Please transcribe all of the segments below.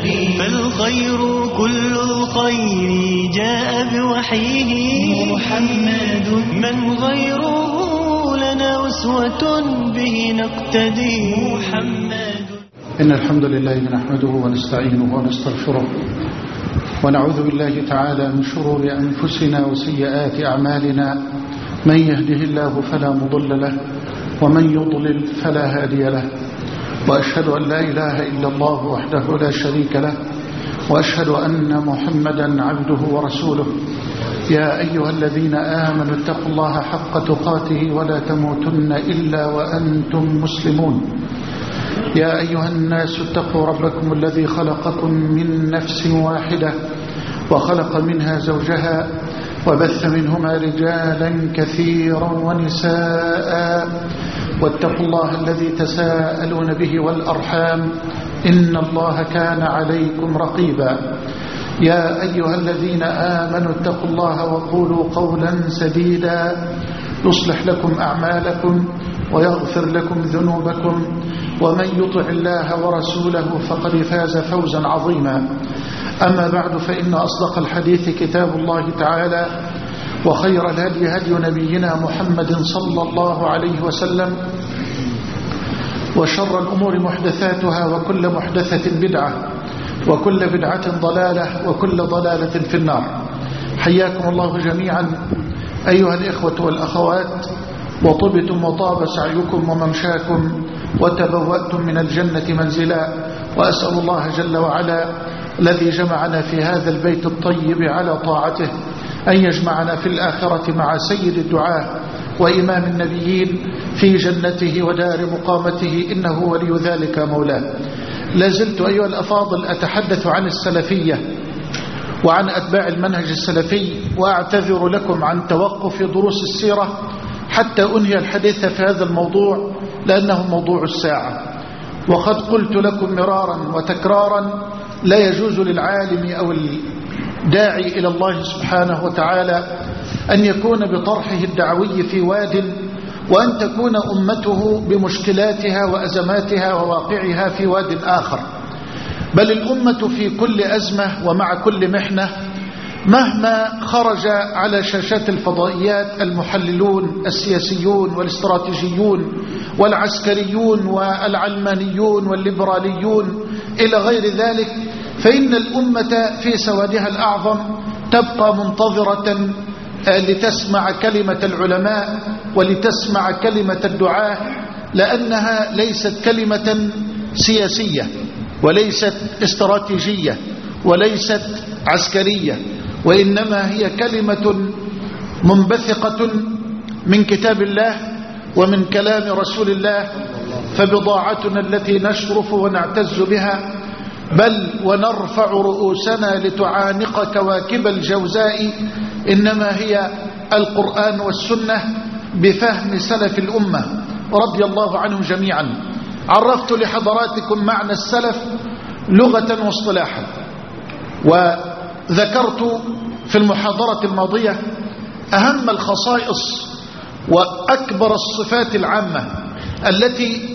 النبي، فالخير كل الخير جاء بوحيه محمد، من غيره لنا أسوة به نقتدي محمد. إن الحمد لله نحمده ونستعينه ونستغفره ونعوذ بالله تعالى من شرور أنفسنا وسيئات أعمالنا، من يهده الله فلا مضل له ومن يضلل فلا هادي له، وأشهد أن لا إله إلا الله وحده لا شريك له، وأشهد أن محمدا عبده ورسوله. يا أيها الذين آمنوا اتقوا الله حق تقاته ولا تموتن إلا وأنتم مسلمون. يا أيها الناس اتقوا ربكم الذي خلقكم من نفس واحدة وخلق منها زوجها وبث منهما رجالا كثيرا ونساء، واتقوا الله الذي تساءلون به والأرحام إن الله كان عليكم رقيبا. يا أيها الذين آمنوا اتقوا الله وقولوا قولا سديدا يصلح لكم أعمالكم ويغفر لكم ذنوبكم، ومن يطع الله ورسوله فقد فاز فوزا عظيما. أما بعد، فإن أصدق الحديث كتاب الله تعالى، وخير الهدي هدي نبينا محمد صلى الله عليه وسلم، وشر الأمور محدثاتها، وكل محدثة بدعة، وكل بدعة ضلالة، وكل ضلالة في النار. حياكم الله جميعا أيها الإخوة والأخوات، وطبتم وطاب سعيكم وممشاكم وتبوأتم من الجنة منزلا، وأسأل الله جل وعلا الذي جمعنا في هذا البيت الطيب على طاعته أن يجمعنا في الآخرة مع سيد الدعاء وإمام النبيين في جنته ودار مقامته، إنه ولي ذلك مولاه. لازلت أيها الأفاضل أتحدث عن السلفية وعن أتباع المنهج السلفي، وأعتذر لكم عن توقف دروس السيرة حتى أنهي الحديث في هذا الموضوع، لأنه موضوع الساعة. وقد قلت لكم مرارا وتكرارا: لا يجوز للعالم أو الداعي إلى الله سبحانه وتعالى أن يكون بطرحه الدعوي في واد، وأن تكون أمته بمشكلاتها وأزماتها وواقعها في واد آخر. بل الأمة في كل أزمة ومع كل محنة، مهما خرج على شاشات الفضائيات المحللون السياسيون والاستراتيجيون والعسكريون والعلمانيون والليبراليون إلى غير ذلك، فإن الأمة في سوادها الأعظم تبقى منتظرة لتسمع كلمة العلماء ولتسمع كلمة الدعاة، لأنها ليست كلمة سياسية وليست استراتيجية وليست عسكرية، وإنما هي كلمة منبثقة من كتاب الله ومن كلام رسول الله. فبضاعتنا التي نشرف ونعتز بها، بل ونرفع رؤوسنا لتعانق كواكب الجوزاء، إنما هي القرآن والسنة بفهم سلف الأمة رضي الله عنهم جميعا. عرفت لحضراتكم معنى السلف لغة واصطلاحا، وذكرت في المحاضرة الماضية أهم الخصائص وأكبر الصفات العامة التي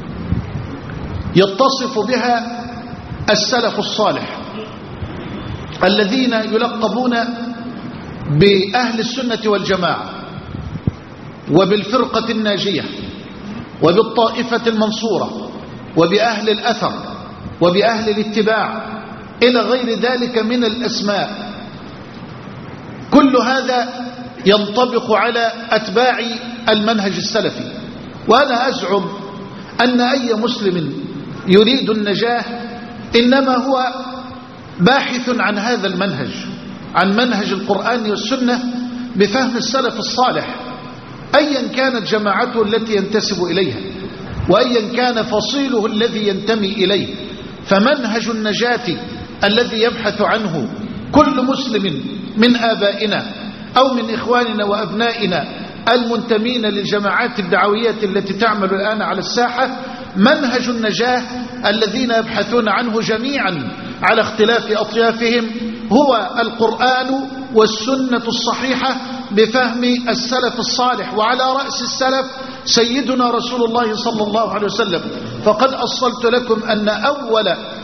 يتصف بها السلف الصالح، الذين يلقبون بأهل السنة والجماعة وبالفرقة الناجية وبالطائفة المنصورة وبأهل الأثر وبأهل الاتباع إلى غير ذلك من الأسماء. كل هذا ينطبق على أتباع المنهج السلفي. وأنا أزعم أن أي مسلم يريد النجاة إنما هو باحث عن هذا المنهج، عن منهج القرآن والسنة بفهم السلف الصالح، أيا كانت جماعته التي ينتسب إليها وأيا كان فصيله الذي ينتمي إليه. فمنهج النجاة الذي يبحث عنه كل مسلم من آبائنا أو من إخواننا وأبنائنا المنتمين للجماعات الدعوية التي تعمل الآن على الساحة، منهج النجاة الذين يبحثون عنه جميعا على اختلاف أطيافهم هو القرآن والسنة الصحيحة بفهم السلف الصالح، وعلى رأس السلف سيدنا رسول الله صلى الله عليه وسلم. فقد أصلت لكم أن أول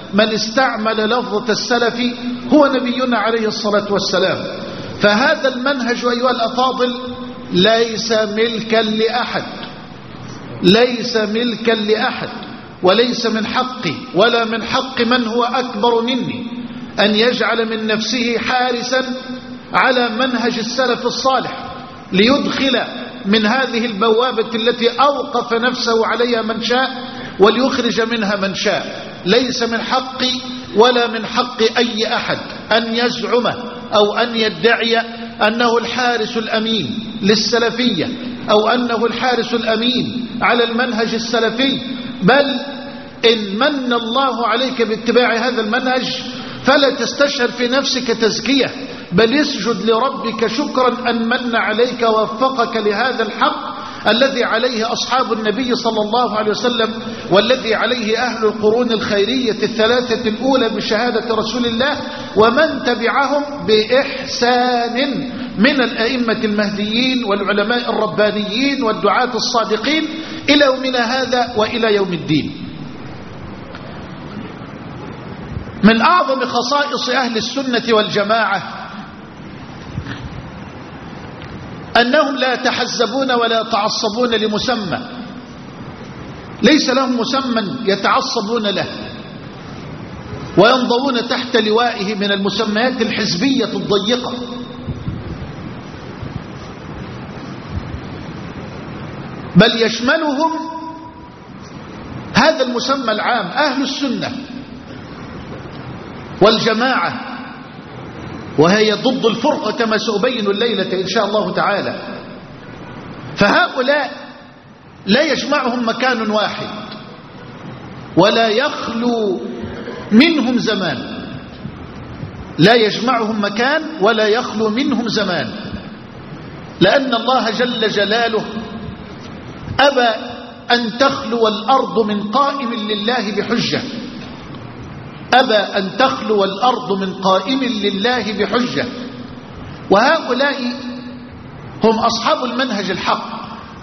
من استعمل لفظة السلف هو نبينا عليه الصلاة والسلام. فهذا المنهج أيها الأفاضل ليس ملكا لأحد، ليس ملكا لأحد، وليس من حقي ولا من حق من هو أكبر مني أن يجعل من نفسه حارسا على منهج السلف الصالح ليدخل من هذه البوابة التي أوقف نفسه عليها من شاء وليخرج منها من شاء. ليس من حقي ولا من حق أي أحد أن يزعم أو أن يدعي أنه الحارس الأمين للسلفية أو أنه الحارس الأمين على المنهج السلفي. بل إن من الله عليك باتباع هذا المنهج فلا تستشعر في نفسك تزكية، بل اسجد لربك شكرا أن من عليك ووفقك لهذا الحق الذي عليه أصحاب النبي صلى الله عليه وسلم، والذي عليه أهل القرون الخيرية الثلاثة الأولى بشهادة رسول الله ومن تبعهم بإحسان من الأئمة المهديين والعلماء الربانيين والدعاة الصادقين إلى يومنا هذا وإلى يوم الدين. من أعظم خصائص أهل السنة والجماعة أنهم لا يتحزبون ولا يتعصبون لمسمى، ليس لهم مسمى يتعصبون له وينضوون تحت لوائه من المسميات الحزبية الضيقة. بل يشملهم هذا المسمى العام أهل السنة والجماعة، وهي ضد الفرقة كما سأبين الليلة إن شاء الله تعالى. فهؤلاء لا يجمعهم مكان واحد ولا يخلو منهم زمان، لا يجمعهم مكان ولا يخلو منهم زمان، لأن الله جل جلاله أبى أن تخلو الأرض من قائم لله بحجة، أبى أن تخلو الأرض من قائم لله بحجة. وهؤلاء هم أصحاب المنهج الحق.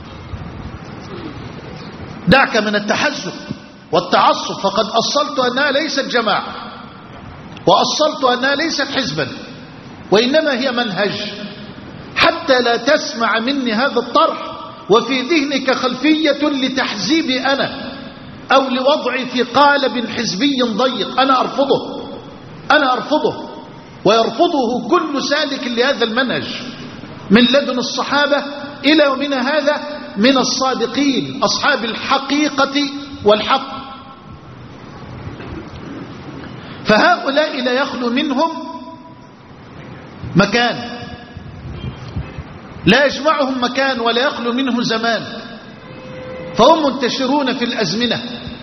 دعك من التحزب والتعصب، فقد أصلت أنها ليست جماعة وأصلت أنها ليست حزبا، وإنما هي منهج، حتى لا تسمع مني هذا الطرح وفي ذهنك خلفية لتحزيبي أنا أو لوضعي في قالب حزبي ضيق. أنا أرفضه، أنا أرفضه، ويرفضه كل سالك لهذا المنهج من لدن الصحابة إلى يومنا هذا من الصادقين أصحاب الحقيقة والحق. فهؤلاء لا يخلو منهم مكان، لا يجمعهم مكان ولا يخلو منه زمان، فهم منتشرون في الأزمنة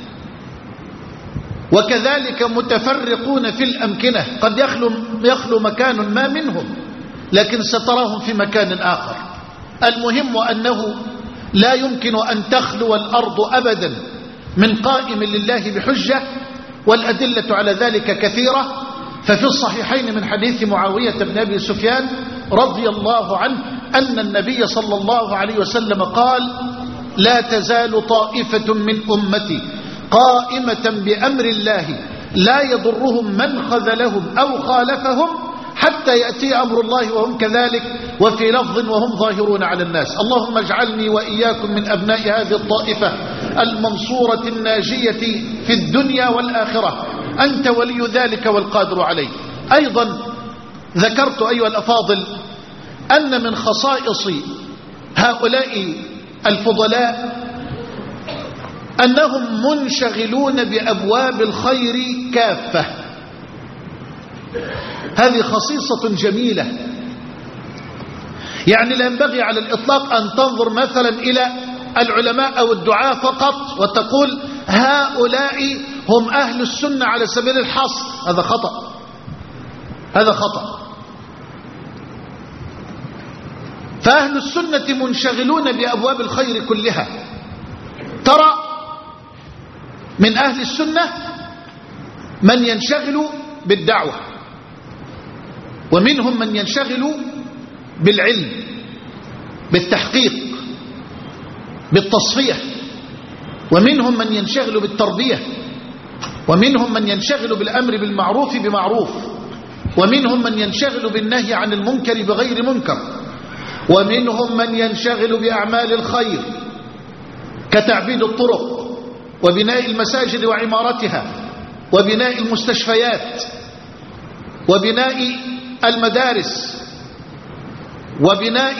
وكذلك متفرقون في الأمكنة. قد يخلو مكان ما منهم، لكن ستراهم في مكان آخر. المهم أنه لا يمكن أن تخلو الأرض أبدا من قائم لله بحجة، والأدلة على ذلك كثيرة. ففي الصحيحين من حديث معاوية بن أبي سفيان رضي الله عنه أن النبي صلى الله عليه وسلم قال: لا تزال طائفة من أمتي قائمة بأمر الله لا يضرهم من خذلهم أو خالفهم حتى يأتي أمر الله وهم كذلك، وفي لفظ وهم ظاهرون على الناس. اللهم اجعلني وإياكم من أبناء هذه الطائفة المنصورة الناجية في الدنيا والآخرة، أنت ولي ذلك والقادر عليه. أيضا ذكرت أيها الأفاضل أن من خصائص هؤلاء الفضلاء أنهم منشغلون بأبواب الخير كافة. هذه خصيصة جميلة، يعني لا ينبغي على الإطلاق أن تنظر مثلا إلى العلماء أو الدعاة فقط وتقول هؤلاء هم أهل السنة على سبيل الحصر. هذا خطأ، هذا خطأ. فأهل السنة منشغلون بأبواب الخير كلها. ترى من أهل السنة من ينشغل بالدعوة، ومنهم من ينشغل بالعلم، بالتحقيق، بالتصفية، ومنهم من ينشغل بالتربية، ومنهم من ينشغل بالأمر بالمعروف بمعروف، ومنهم من ينشغل بالنهي عن المنكر بغير منكر، ومنهم من ينشغل بأعمال الخير كتعبيد الطرق وبناء المساجد وعمارتها وبناء المستشفيات وبناء المدارس وبناء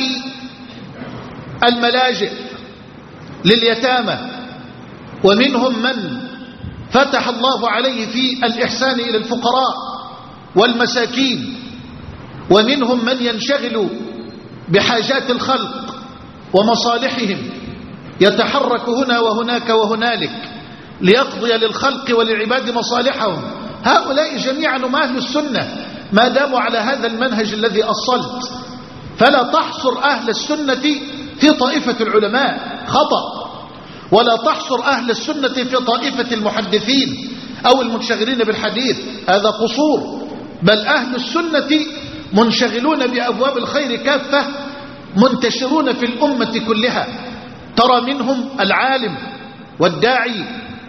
الملاجئ لليتامى، ومنهم من فتح الله عليه في الإحسان إلى الفقراء والمساكين، ومنهم من ينشغل بحاجات الخلق ومصالحهم، يتحرك هنا وهناك وهنالك ليقضي للخلق وللعباد مصالحهم. هؤلاء جميعا هم أهل السنة ما داموا على هذا المنهج الذي أصلت. فلا تحصر أهل السنة في طائفة العلماء، خطأ، ولا تحصر أهل السنة في طائفة المحدثين أو المنشغلين بالحديث، هذا قصور. بل أهل السنة منشغلون بأبواب الخير كافة، منتشرون في الأمة كلها. ترى منهم العالم والداعي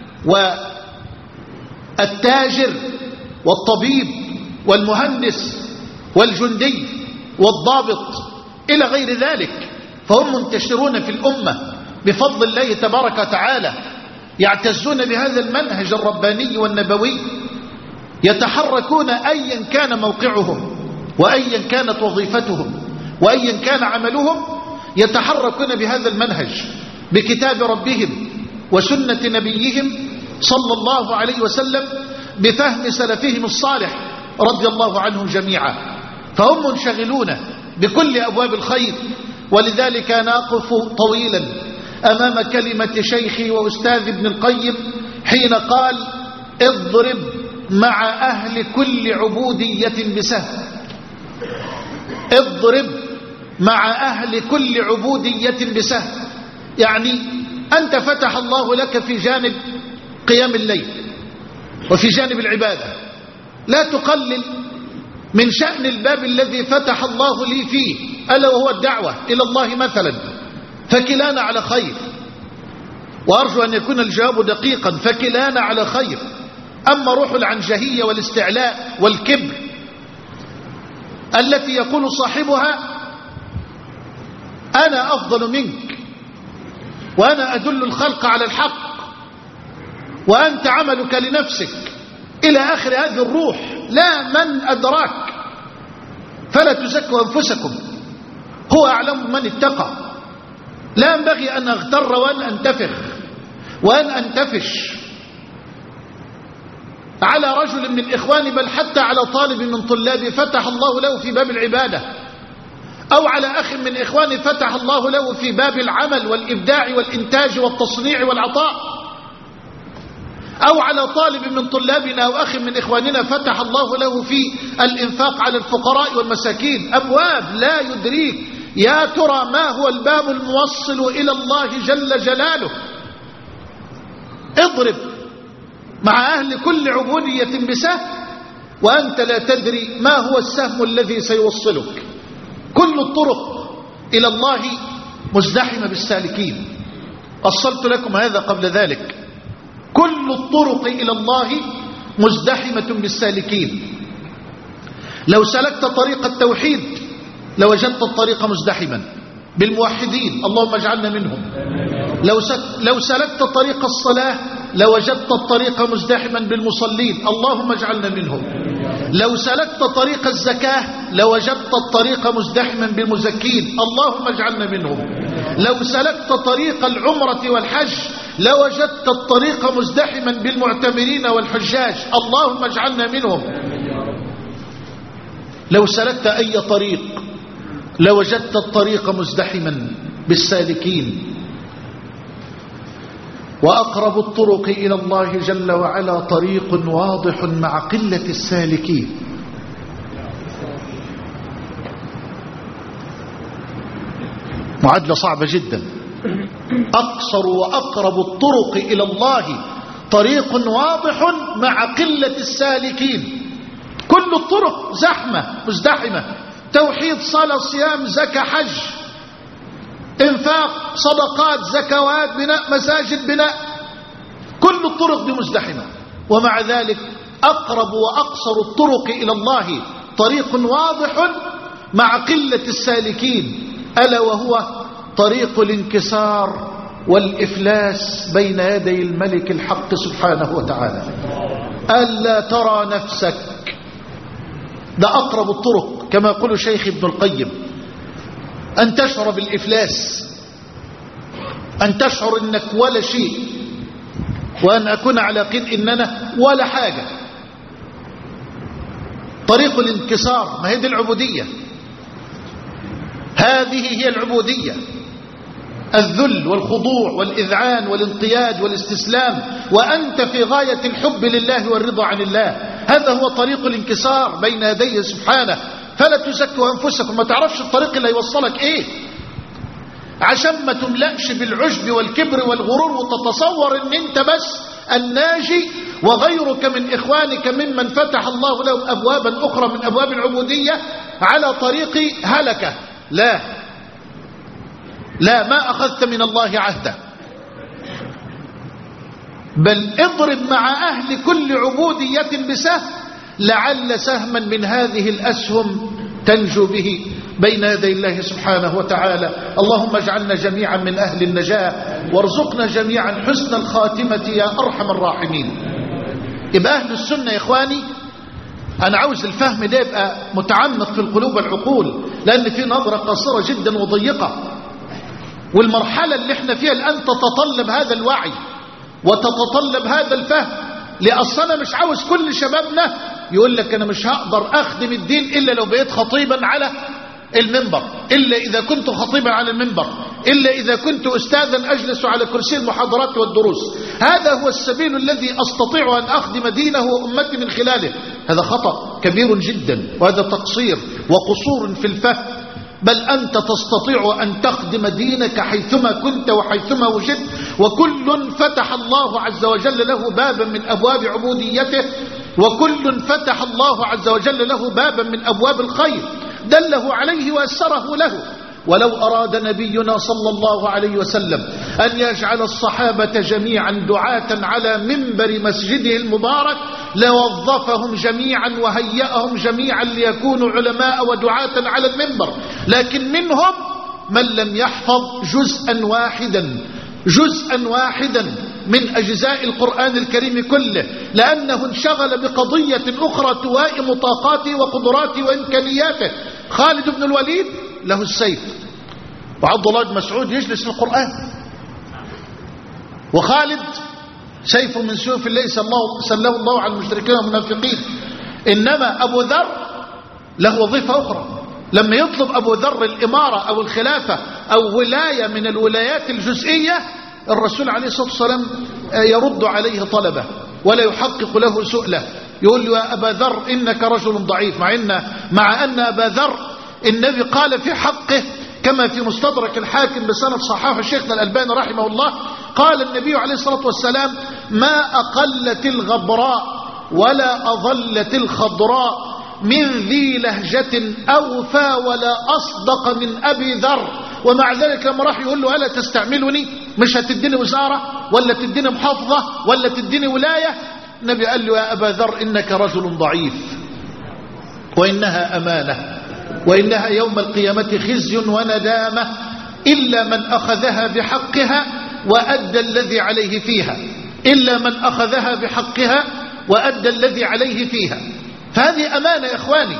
والتاجر والطبيب والمهندس والجندي والضابط إلى غير ذلك، فهم منتشرون في الأمة بفضل الله تبارك وتعالى، يعتزون بهذا المنهج الرباني والنبوي، يتحركون أيا كان موقعهم وأيا كانت وظيفتهم وأيا كان عملهم، يتحركون بهذا المنهج بكتاب ربهم وسنة نبيهم صلى الله عليه وسلم بفهم سلفهم الصالح رضي الله عنهم جميعا. فهم منشغلون بكل أبواب الخير. ولذلك نقف طويلا أمام كلمة شيخي وأستاذ ابن القيم حين قال: اضرب مع أهل كل عبودية بسهم. اضرب مع أهل كل عبودية بسهم، يعني أنت فتح الله لك في جانب قيام الليل وفي جانب العبادة، لا تقلل من شأن الباب الذي فتح الله لي فيه، ألا وهو الدعوة إلى الله مثلا، فكلانا على خير، وأرجو أن يكون الجواب دقيقا، فكلانا على خير. أما روح العنجهية والاستعلاء والكبر التي يقول صاحبها: أنا أفضل منك، وأنا أدل الخلق على الحق، وأنت عملك لنفسك، إلى آخر هذه الروح، لا من أدراك، فلا تزكوا أنفسكم، هو أعلم من اتقى. لا ينبغي أن أغتر وأن أنتفخ وأن أنتفش على رجل من إخواني، بل حتى على طالب من طلابي فتح الله له في باب العبادة، أو على أخ من إخواني فتح الله له في باب العمل والإبداع والإنتاج والتصنيع والعطاء، أو على طالب من طلابنا أو أخ من إخواننا فتح الله له في الإنفاق على الفقراء والمساكين. أبواب لا يدريك يا ترى ما هو الباب الموصل إلى الله جل جلاله. اضرب مع أهل كل عبودية بسهم وأنت لا تدري ما هو السهم الذي سيوصلك. كل الطرق إلى الله مزدحمة بالسالكين، أصلت لكم هذا قبل ذلك. كل الطرق إلى الله مزدحمة بالسالكين. لو سلكت طريق التوحيد لوجدت الطريق مزدحما بالموحدين، اللهم اجعلنا منهم. لو سلكت طريق الصلاة لوجدت الطريق مزدحما بالمصلين، اللهم اجعلنا منهم. لو سلكت طريق الزكاة لوجدت الطريق مزدحما بالمزكين، اللهم اجعلنا منهم. لو سلكت طريق العمرة والحج لوجدت الطريق مزدحما بالمعتمرين والحجاج، اللهم اجعلنا منهم. لو سلكت أي طريق لوجدت الطريق مزدحما بالسالكين. وأقرب الطرق إلى الله جل وعلا طريق واضح مع قلة السالكين. معادلة صعبة جدا. أقصر وأقرب الطرق إلى الله طريق واضح مع قلة السالكين. كل الطرق زحمة مزدحمة، توحيد، صلاة، صيام، زكاة، حج، انفاق، صدقات، زكوات، بناء مساجد، بناء، كل الطرق دي مزدحمة. ومع ذلك أقرب وأقصر الطرق إلى الله طريق واضح مع قلة السالكين، ألا وهو طريق الانكسار والإفلاس بين يدي الملك الحق سبحانه وتعالى. ألا ترى نفسك، ده أقرب الطرق كما يقول شيخ ابن القيم، أن تشعر بالإفلاس، أن تشعر أنك ولا شيء، وأن أكون على قيد إننا ولا حاجة. طريق الانكسار، ما هي دي العبودية، هذه هي العبودية، الذل والخضوع والإذعان والانقياد والاستسلام، وأنت في غاية الحب لله والرضا عن الله. هذا هو طريق الانكسار بين يديه سبحانه. فلا تزكوا أنفسكم، ما تعرفش الطريق اللي يوصلك إيه، عشان ما تملأش بالعجب والكبر والغرور وتتصور ان انت بس الناجي وغيرك من إخوانك ممن فتح الله لهم أبوابا أخرى من أبواب العبودية على طريق هلكة. لا لا، ما أخذت من الله عهدا، بل اضرب مع أهل كل عبودية بسهم، لعل سهما من هذه الأسهم تنجو به بين يدي الله سبحانه وتعالى. اللهم اجعلنا جميعا من أهل النجاة، وارزقنا جميعا حسن الخاتمة يا أرحم الراحمين. يبقى أهل السنة يا إخواني، أنا عاوز الفهم ده يبقى متعمق في القلوب والعقول، لأن في نظرة قصيرة جدا وضيقة، والمرحلة اللي احنا فيها الآن تتطلب هذا الوعي وتتطلب هذا الفهم. لأصلا مش عاوز كل شبابنا يقول لك أنا مش هقدر أخدم الدين إلا لو بقيت خطيبا على المنبر، إلا إذا كنت خطيبا على المنبر، إلا إذا كنت أستاذا أجلس على كرسي المحاضرات والدروس. هذا هو السبيل الذي أستطيع أن أخدم دينه وأمتي من خلاله. هذا خطأ كبير جدا، وهذا تقصير وقصور في الفهم. بل أنت تستطيع أن تخدم دينك حيثما كنت وحيثما وجدت، وكل فتح الله عز وجل له بابا من أبواب عبوديته، وكل فتح الله عز وجل له بابا من أبواب الخير دله عليه ويسره له. ولو أراد نبينا صلى الله عليه وسلم أن يجعل الصحابة جميعا دعاة على منبر مسجده المبارك لوظفهم جميعا وهيأهم جميعا ليكونوا علماء ودعاة على المنبر، لكن منهم من لم يحفظ جزءا واحدا من أجزاء القرآن الكريم كله، لأنه انشغل بقضية أخرى توائم طاقاته وقدراته وإمكانياته. خالد بن الوليد له السيف، وعبد الله بن مسعود يجلس القرآن، وخالد سيف من سيوف الله سله الله على المشركين والمنافقين. إنما أبو ذر له وظيفة أخرى. لما يطلب أبو ذر الإمارة أو الخلافة أو ولاية من الولايات الجزئية، الرسول عليه الصلاة والسلام يرد عليه طلبه ولا يحقق له سؤله، يقول له يا أبا ذر إنك رجل ضعيف، مع أن أبا ذر النبي قال في حقه كما في مستدرك الحاكم بسند صححه شيخنا الألباني رحمه الله، قال النبي عليه الصلاة والسلام ما أقلت الغبراء ولا أظلت الخضراء من ذي لهجة أوفى ولا أصدق من أبي ذر. ومع ذلك لما راح يقول له ألا تستعملني، مش هتديني وزارة ولا تديني محافظة ولا تديني ولاية؟ النبي قال له يا أبا ذر إنك رجل ضعيف، وإنها أمانة، وإنها يوم القيامة خزي وندامة إلا من أخذها بحقها وأدى الذي عليه فيها، إلا من أخذها بحقها وأدى الذي عليه فيها. فهذه أمانة يا إخواني.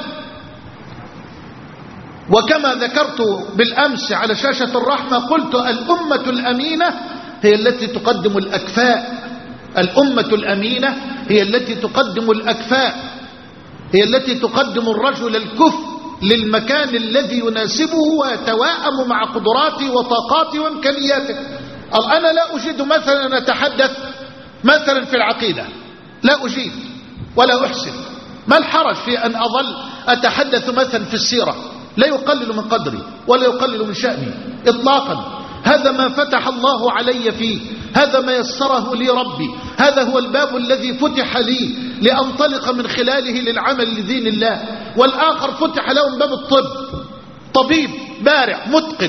وكما ذكرت بالأمس على شاشة الرحمة قلت الأمة الأمينة هي التي تقدم الأكفاء، الأمة الأمينة هي التي تقدم الأكفاء، هي التي تقدم الرجل الكفء للمكان الذي يناسبه ويتواءم مع قدراته وطاقاته وإمكانياته. أنا لا أجيد مثلا أن أتحدث مثلا في العقيدة، لا أجيد ولا أحسن، ما الحرج في أن أظل أتحدث مثلا في السيرة؟ لا يقلل من قدري ولا يقلل من شأني إطلاقا. هذا ما فتح الله علي فيه، هذا ما يسره لي ربي، هذا هو الباب الذي فتح لي لأنطلق من خلاله للعمل لدين الله. والآخر فتح لهم باب الطب، طبيب بارع متقن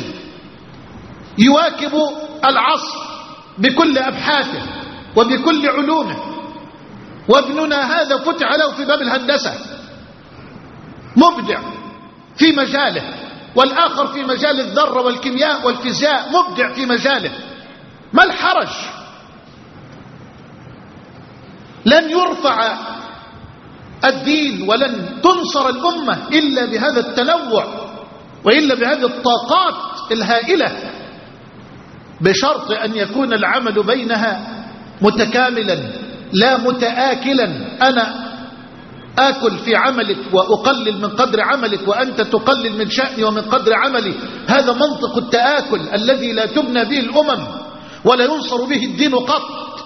يواكب العصر بكل أبحاثه وبكل علومه، وابننا هذا فتح له في باب الهندسة، مبدع في مجاله، والآخر في مجال الذرة والكيمياء والفيزياء مبدع في مجاله. ما الحرج؟ لن يرفع الدين ولن تنصر الأمة إلا بهذا التنوع وإلا بهذه الطاقات الهائلة، بشرط أن يكون العمل بينها متكاملا لا متآكلا. أنا آكل في عملك وأقلل من قدر عملك وأنت تقلل من شأني ومن قدر عملي. هذا منطق التآكل الذي لا تبنى به الأمم ولا ينصر به الدين قط.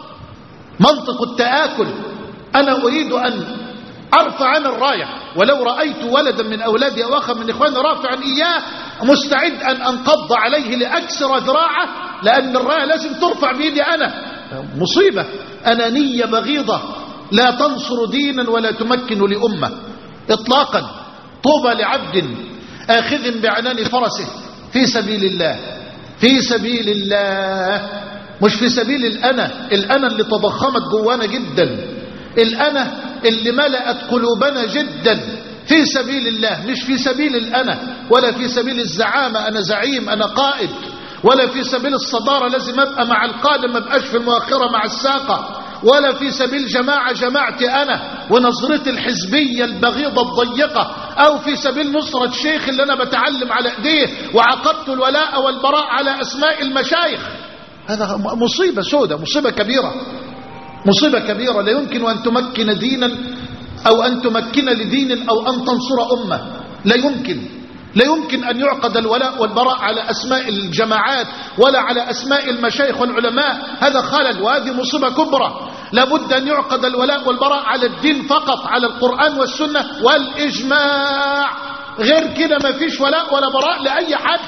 منطق التآكل. أنا أريد أن أرفع عن الراية، ولو رأيت ولدا من أولادي أو أخا من إخواني رافعا إياه مستعد أن أنقض عليه لأكسر ذراعه، لأن الراية لازم ترفع بيدي أنا. مصيبة، أنانية بغيضة لا تنصر دينا ولا تمكن لأمة إطلاقا. طوبى لعبد آخذ بعنان فرسه في سبيل الله، في سبيل الله، مش في سبيل الأنا اللي تضخمت جوانا جدا، الأنا اللي ملأت قلوبنا جدا. في سبيل الله، مش في سبيل الأنا، ولا في سبيل الزعامة أنا زعيم أنا قائد، ولا في سبيل الصدارة لازم أبقى مع القادم ما بقاش في المؤخرة مع الساقة، ولا في سبيل جماعتي أنا ونظرتي الحزبية البغيضة الضيقة، أو في سبيل نصرة شيخ اللي أنا بتعلم على إيديه وعقدت الولاء والبراء على أسماء المشايخ. هذا مصيبة سودة، مصيبة كبيرة، مصيبة كبيرة. لا يمكن أن تمكن دينا أو أن تمكن لدين أو أن تنصر أمة. لا يمكن، لا يمكن أن يعقد الولاء والبراء على أسماء الجماعات ولا على أسماء المشايخ والعلماء. هذا خلل وهذه مصيبة كبرى. لابد أن يعقد الولاء والبراء على الدين فقط، على القرآن والسنة والإجماع. غير كده ما فيش ولاء ولا براء لأي حد،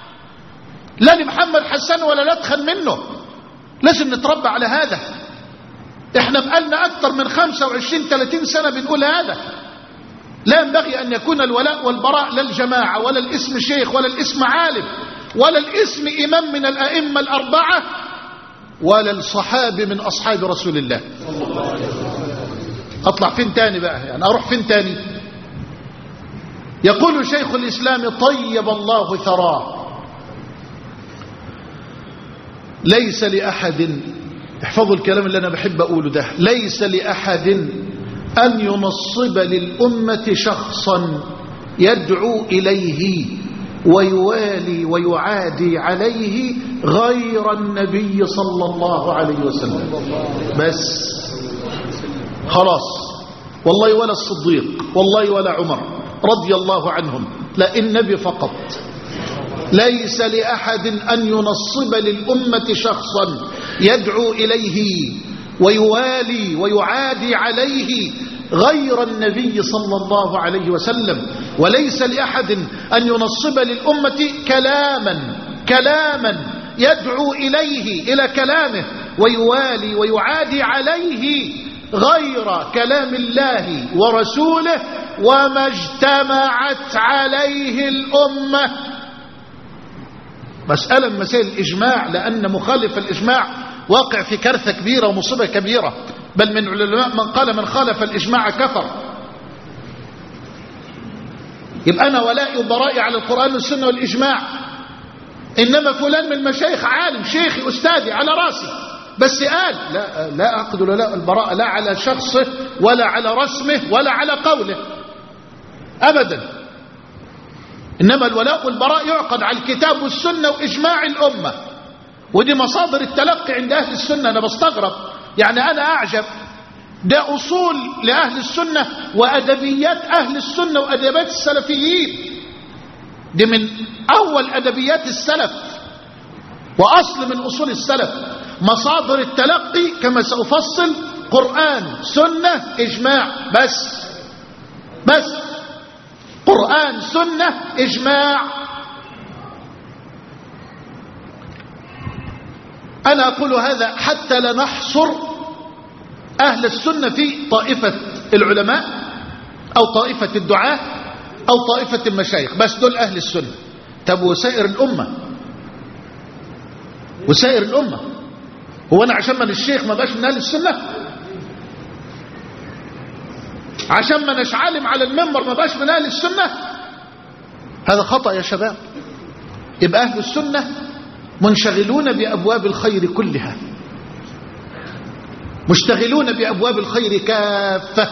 لا لمحمد حسن ولا ندخل منه. لازم نتربى على هذا. احنا بقالنا أكثر من 25-30 سنة بنقول هذا. لا ينبغي أن يكون الولاء والبراء لا الجماعة ولا الاسم شيخ ولا الاسم عالم ولا الاسم إمام من الأئمة الأربعة ولا الصحابي من أصحاب رسول الله. أطلع فين تاني بقى؟ يعني أروح فين تاني؟ يقول شيخ الإسلام طيب الله ثراه: ليس لأحد، احفظوا الكلام اللي أنا بحب أقوله ده، ليس لأحد أن ينصب للأمة شخصا يدعو إليه ويوالي ويعادي عليه غير النبي صلى الله عليه وسلم. بس خلاص، والله ولا الصديق والله ولا عمر رضي الله عنهم، لا النبي فقط. ليس لأحد أن ينصب للأمة شخصا يدعو إليه ويوالي ويعادي عليه غير النبي صلى الله عليه وسلم. وليس لأحد أن ينصب للأمة كلاما يدعو إليه إلى كلامه ويوالي ويعادي عليه غير كلام الله ورسوله وما اجتمعت عليه الأمة. مسألة من مسائل الإجماع، لأن مخالف الإجماع واقع في كارثة كبيرة ومصيبة كبيرة، بل من العلماء من قال من خالف الإجماع كفر. يبقى أنا ولائي وبرائي على القرآن والسنة والإجماع، إنما فلان من المشايخ عالم شيخي أستاذي على راسي، بس قال لا أعقد ولاء البراء لا على شخصه ولا على رسمه ولا على قوله أبدا. إنما الولاء والبراء يعقد على الكتاب والسنة وإجماع الأمة، ودي مصادر التلقي عند أهل السنة. أنا بستغرب، يعني أنا أعجب، ده أصول لأهل السنة وأدبيات أهل السنة وأدبيات السلفيين، دي من أول أدبيات السلف وأصل من أصول السلف. مصادر التلقي كما سأفصل قرآن سنة إجماع، بس قرآن سنة إجماع. أنا أقول هذا حتى لا نحصر أهل السنة في طائفة العلماء أو طائفة الدعاة أو طائفة المشايخ، بس دول أهل السنة. طب وسائر الأمة، هو أنا عشان من الشيخ ما بقاش من أهل السنة؟ عشان ما نش عالم على المنبر ما بقاش من أهل السنة. هذا خطأ يا شباب. يبقى أهل السنة منشغلون بأبواب الخير كلها، مشتغلون بأبواب الخير كافة.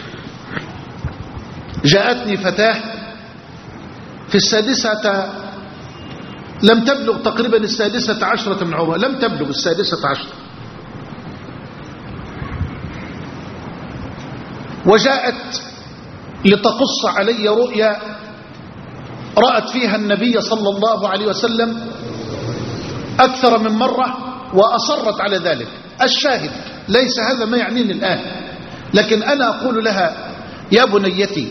جاءتني فتاة في السادسة، لم تبلغ تقريبا 16 من عمرها، لم تبلغ 16، وجاءت لتقص علي رؤيا رأت فيها النبي صلى الله عليه وسلم أكثر من مرة وأصرت على ذلك. الشاهد ليس هذا ما يعنيني الآن، لكن أنا أقول لها يا بنيتي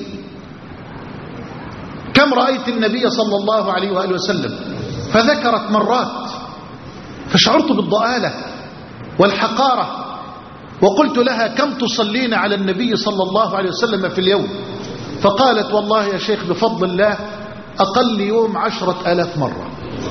كم رأيت النبي صلى الله عليه وآله وسلم؟ فذكرت مرات، فشعرت بالضآلة والحقارة، وقلت لها كم تصلين على النبي صلى الله عليه وسلم في اليوم؟ فقالت والله يا شيخ بفضل الله أقل يوم 10,000 مرة.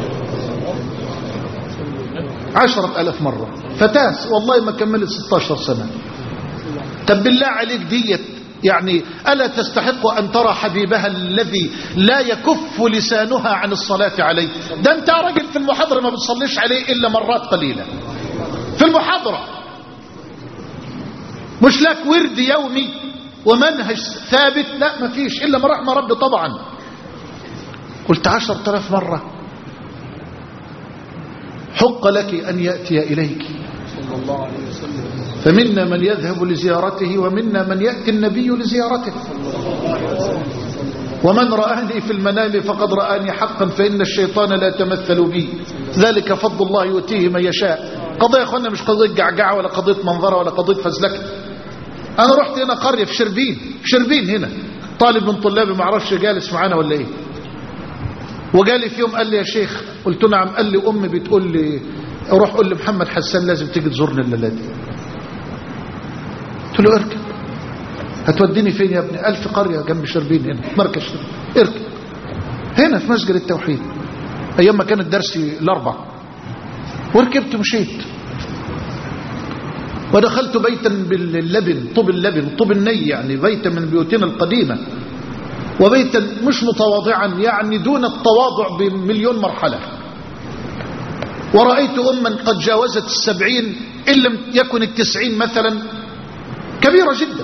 10,000 مرة. فتاة والله ما كملت 16 سنة. طب بالله عليك ديت يعني ألا تستحق أن ترى حبيبها الذي لا يكف لسانها عن الصلاة عليه؟ ده انت راجل في المحاضرة ما بتصليش عليه إلا مرات قليلة في المحاضرة، مش لك ورد يومي ومنهج ثابت، لا ما فيش إلا من رحمة ربي طبعا. قلت 10,000 مرة. حق لك أن يأتي إليك صلى الله عليه وسلم، فمنا من يذهب لزيارته ومنا من يأتي النبي لزيارته. ومن رآني في المنام فقد رآني حقا فإن الشيطان لا يتمثل بي، ذلك فضل الله يؤتيه من يشاء. قضية يا أخوانا مش قضية جعجعة ولا قضية منظرة ولا قضية فزلكة. أنا رحت هنا قرية في شربين هنا، طالب من طلابي ما اعرفش جالس معانا ولا إيه، وجالي في يوم قال لي يا شيخ، قلت له نعم. قال لي أمي بتقول لي روح قول لمحمد حسان لازم تيجي تزورني الليلة دي. قلت له اركب. هتوديني فين يا ابني؟ قال في قرية جنب شربين هنا، مركز شربين. اركب هنا في مسجد التوحيد ايام ما كان الدرس الاربع. وركبت مشيت ودخلت بيتا باللبن، طوب الني، يعني بيتا من بيوتنا القديمة، وبيتا مش متواضعا يعني دون التواضع بمليون مرحلة. ورأيت أما قد جاوزت 70 إن لم يكن 90 مثلا، كبيرة جدا.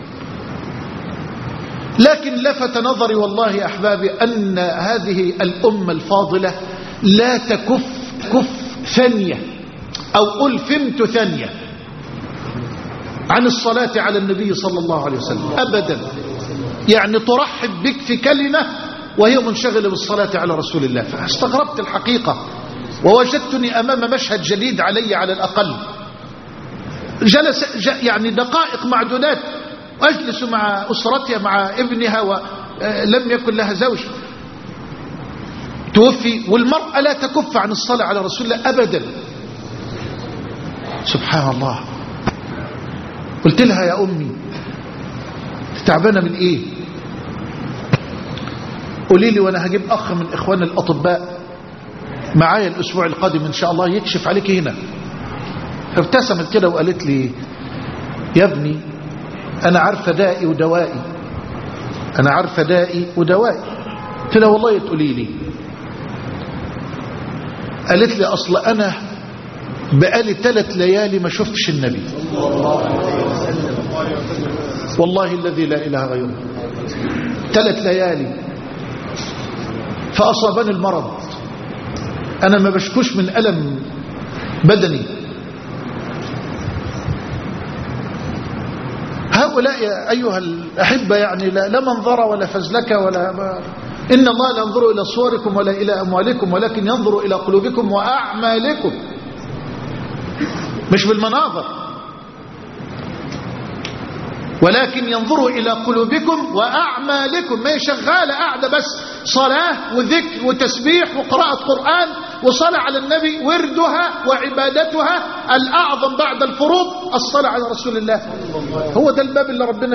لكن لفت نظري والله يا أحبابي أن هذه الأمة الفاضلة لا تكف ثانية أو قل فمت ثانية عن الصلاة على النبي صلى الله عليه وسلم أبدا. يعني ترحب بك في كلمة وهي منشغلة بالصلاة على رسول الله. فاستغربت الحقيقة، ووجدتني أمام مشهد جديد علي على الأقل. يعني دقائق معدودات أجلس مع أسرتها مع ابنها، ولم يكن لها زوج توفي، والمرأة لا تكف عن الصلاة على رسول الله أبدا. سبحان الله. قلت لها يا أمي تعبانة من إيه؟ قولي لي وأنا هجيب أخ من إخوان الأطباء معايا الأسبوع القادم إن شاء الله يكشف عليك هنا. فابتسمت كده وقالت لي يا ابني أنا عارفة دائي ودوائي، أنا عارفة دائي ودوائي. قلت لها والله تقولي لي. قالت لي أصل أنا بقالي 3 ليالي ما شفتش النبي والله الذي لا إله غيره. 3 ليالي فأصابني المرض. أنا ما بشكوش من ألم بدني. هؤلاء يا أيها الأحبة يعني لا منظر ولا فزلكة ولا إن الله لا ينظر إلى صوركم ولا إلى أموالكم ولكن ينظر إلى قلوبكم وأعمالكم، مش بالمناظر، ولكن ينظر إلى قلوبكم وأعمالكم. ما شغالة قاعدة بس صلاة وذكر وتسبيح وقراءة قرآن وصلاة على النبي، وردها وعبادتها الأعظم بعد الفروض الصلاة على رسول الله. هو ده الباب اللي ربنا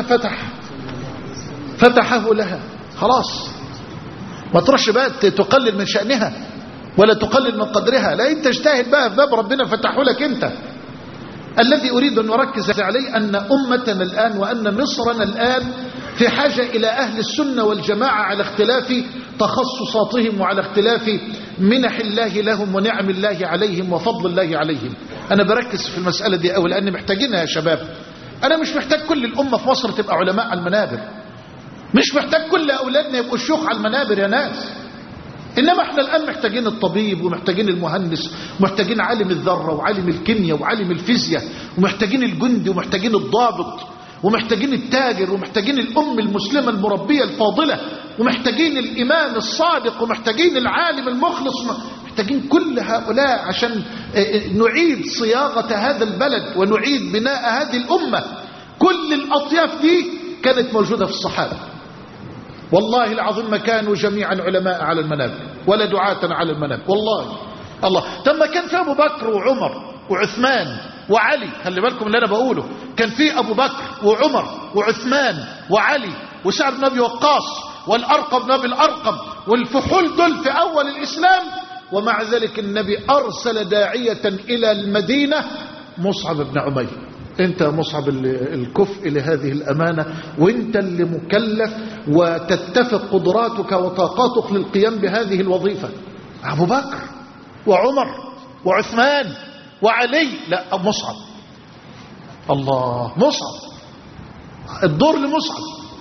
فتحه لها. خلاص ما ترش بقى تقلل من شأنها ولا تقلل من قدرها، لا انت اجتهد بقى في باب ربنا فتحه لك انت. الذي أريد أن أركز عليه أن أمتنا الآن وأن مصرنا الآن في حاجة إلى أهل السنة والجماعة على اختلاف تخصصاتهم وعلى اختلاف منح الله لهم ونعم الله عليهم وفضل الله عليهم. أنا بركز في المسألة دي أولا لأني محتاجينها يا شباب. أنا مش محتاج كل الأمة في مصر تبقى علماء على المنابر، مش محتاج كل أولادنا يبقوا شيوخ على المنابر يا ناس. إنما احنا الآن محتاجين الطبيب ومحتاجين المهندس ومحتاجين عالم الذرة وعالم الكيمياء وعالم الفيزياء ومحتاجين الجندي ومحتاجين الضابط ومحتاجين التاجر ومحتاجين الأم المسلمة المربية الفاضلة ومحتاجين الإمام الصادق ومحتاجين العالم المخلص، محتاجين كل هؤلاء عشان نعيد صياغة هذا البلد ونعيد بناء هذه الأمة. كل الأطياف دي كانت موجودة في الصحابة، والله العظيم ما كانوا جميعا علماء على المنابر ولا دعاة على المنابر، والله الله. تم كان في أبو بكر وعمر وعثمان وعلي، خلي بالكم اللي أنا بقوله، كان في أبو بكر وعمر وعثمان وعلي وسعد بن أبي وقاص والأرقم بن أبي الأرقم والفحول دول في أول الإسلام، ومع ذلك النبي أرسل داعية إلى المدينة مصعب بن عمير. انت مصعب الكفء لهذه الأمانة، وانت اللي مكلف وتتفق قدراتك وطاقاتك للقيام بهذه الوظيفة. أبو بكر وعمر وعثمان وعلي، لا مصعب. الله، مصعب، الدور لمصعب.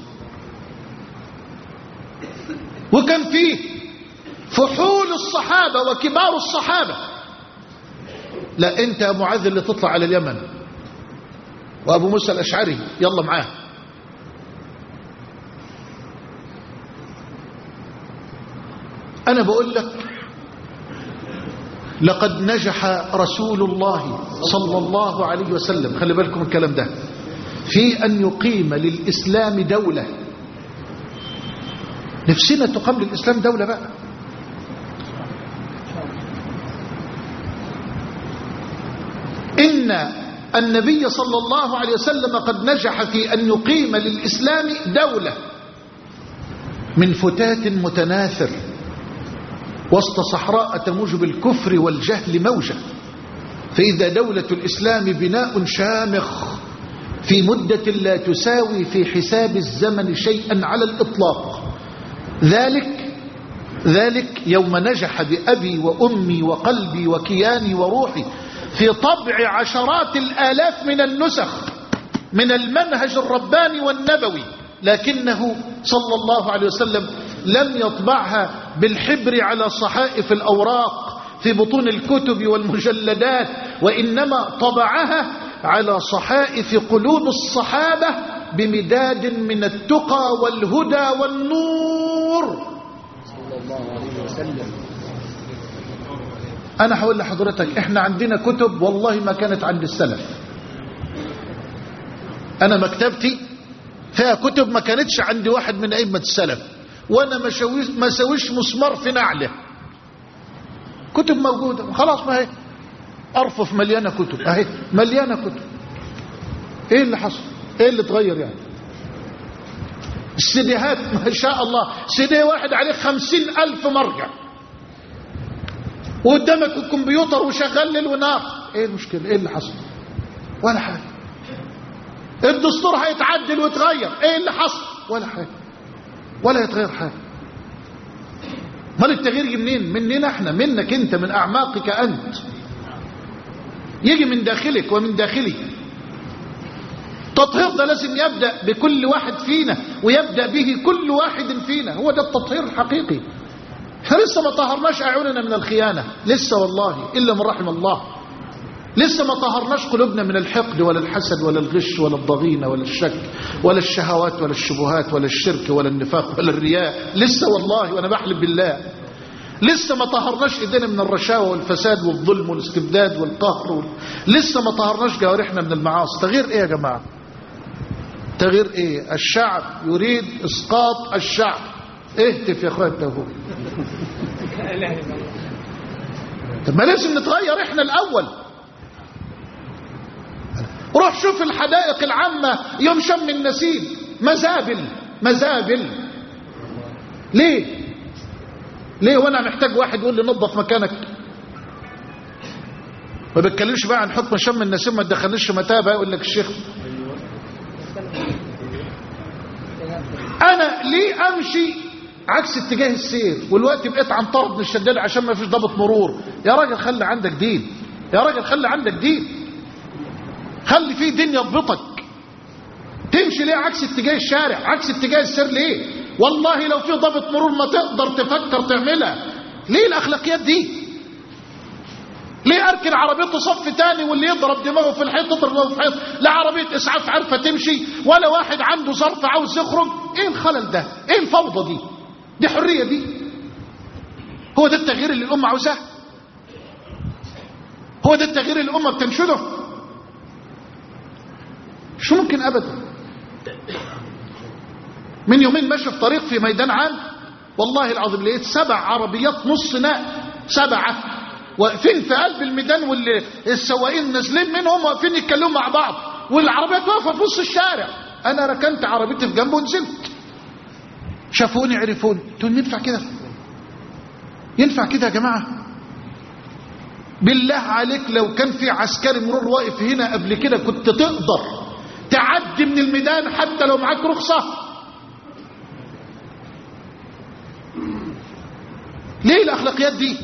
وكان فيه فحول الصحابة وكبار الصحابة. لا انت يا معاذ اللي تطلع على اليمن، وابو موسى الاشعري يلا معاه. انا بقول لك لقد نجح رسول الله صلى الله عليه وسلم، خلي بالكم الكلام ده، في ان يقيم للاسلام دولة. نفسنا تقام للاسلام دولة بقى. إن النبي صلى الله عليه وسلم قد نجح في أن يقيم للإسلام دولة من فتات متناثر وسط صحراء تموج بالكفر والجهل موجة. فإذا دولة الإسلام بناء شامخ في مدة لا تساوي في حساب الزمن شيئا على الإطلاق. ذلك يوم نجح بأبي وأمي وقلبي وكياني وروحي في طبع عشرات الآلاف من النسخ من المنهج الرباني والنبوي، لكنه صلى الله عليه وسلم لم يطبعها بالحبر على صحائف الأوراق في بطون الكتب والمجلدات، وإنما طبعها على صحائف قلوب الصحابة بمداد من التقى والهدى والنور صلى الله عليه وسلم. أنا هقول لحضرتك إحنا عندنا كتب والله ما كانت عند السلف. أنا مكتبتي فيها كتب ما كانتش عند واحد من أئمة السلف، وأنا ما سويش مسمار في نعله. كتب موجودة خلاص، ما هي أرفف مليانة كتب، أهي مليانة كتب. إيه اللي حصل؟ إيه اللي اتغير يعني؟ السيديهات ما شاء الله، سيدي واحد عليه 50,000 مرجع، وقدامك الكمبيوتر وشغال ليل ونهار. ايه المشكلة؟ ايه اللي حصل؟ ولا حاجة. الدستور هيتعدل ويتغير، ايه اللي حصل؟ ولا حاجة، ولا يتغير حاجة. مال التغيير يجي منين؟ مننا احنا، منك انت، من اعماقك انت، يجي من داخلك ومن داخلي. التطهير ده لازم يبدأ بكل واحد فينا، ويبدأ به كل واحد فينا. هو ده التطهير الحقيقي. احنا لسه ما طهرناش اعيننا من الخيانة، لسه والله الا من رحم الله. لسه ما طهرناش قلوبنا من الحقد ولا الحسد ولا الغش ولا الضغينة ولا الشك ولا الشهوات ولا الشبهات ولا الشرك ولا النفاق ولا الرياء. لسه والله وانا بحلف بالله لسه ما طهرناش ايدينا من الرشاوى والفساد والظلم والاستبداد والقهر لسه ما طهرناش جوارحنا من المعاصي. تغيير ايه يا جماعة؟ تغيير ايه؟ الشعب يريد اسقاط الشعب. اهتف يا اخوان التوهوب. طب ما لازم نتغير احنا الاول. روح شوف الحدائق العامة يوم شم النسيم، مزابل. ليه وانا محتاج واحد يقول لي نظف مكانك؟ ما بتكلمش بقى عن حكم شم النسيم، ما تدخلش متابة يقول لك الشيخ. انا ليه امشي عكس اتجاه السير والوقت بقيت عن طرد من الشداد عشان ما فيش ضابط مرور؟ يا راجل خلي عندك دين، يا راجل خلي عندك دين، خلي فيه دين يضبطك. تمشي ليه عكس اتجاه الشارع، عكس اتجاه السير ليه؟ والله لو في ضابط مرور ما تقدر تفكر تعملها. ليه الاخلاقيات دي؟ ليه اركن عربيته صف تاني واللي يضرب دماغه في الحيط تضرب دماغه في الحيط؟ لا عربيه اسعاف عارفه تمشي ولا واحد عنده ظرف عاوز يخرج. ايه الخلل ده؟ ايه الفوضى دي؟ دي حريه دي؟ هو ده التغيير اللي الامه عاوزاه؟ هو ده التغيير اللي الامه بتنشده؟ مش ممكن ابدا. من يومين ماشي في طريق في ميدان عام، والله العظيم لقيت 7 عربيات نص نقل، 7 واقفين في قلب الميدان، والسواقين نازلين منهم واقفين يتكلموا مع بعض، والعربيات واقفه في نص الشارع. انا ركنت عربيتي في جنبه ونزلت، شافوني عرفوني. تقول ينفع كده؟ ينفع كده يا جماعه؟ بالله عليك لو كان في عسكري مرور واقف هنا قبل كده كنت تقدر تعدي من الميدان حتى لو معاك رخصه؟ ليه الاخلاقيات دي؟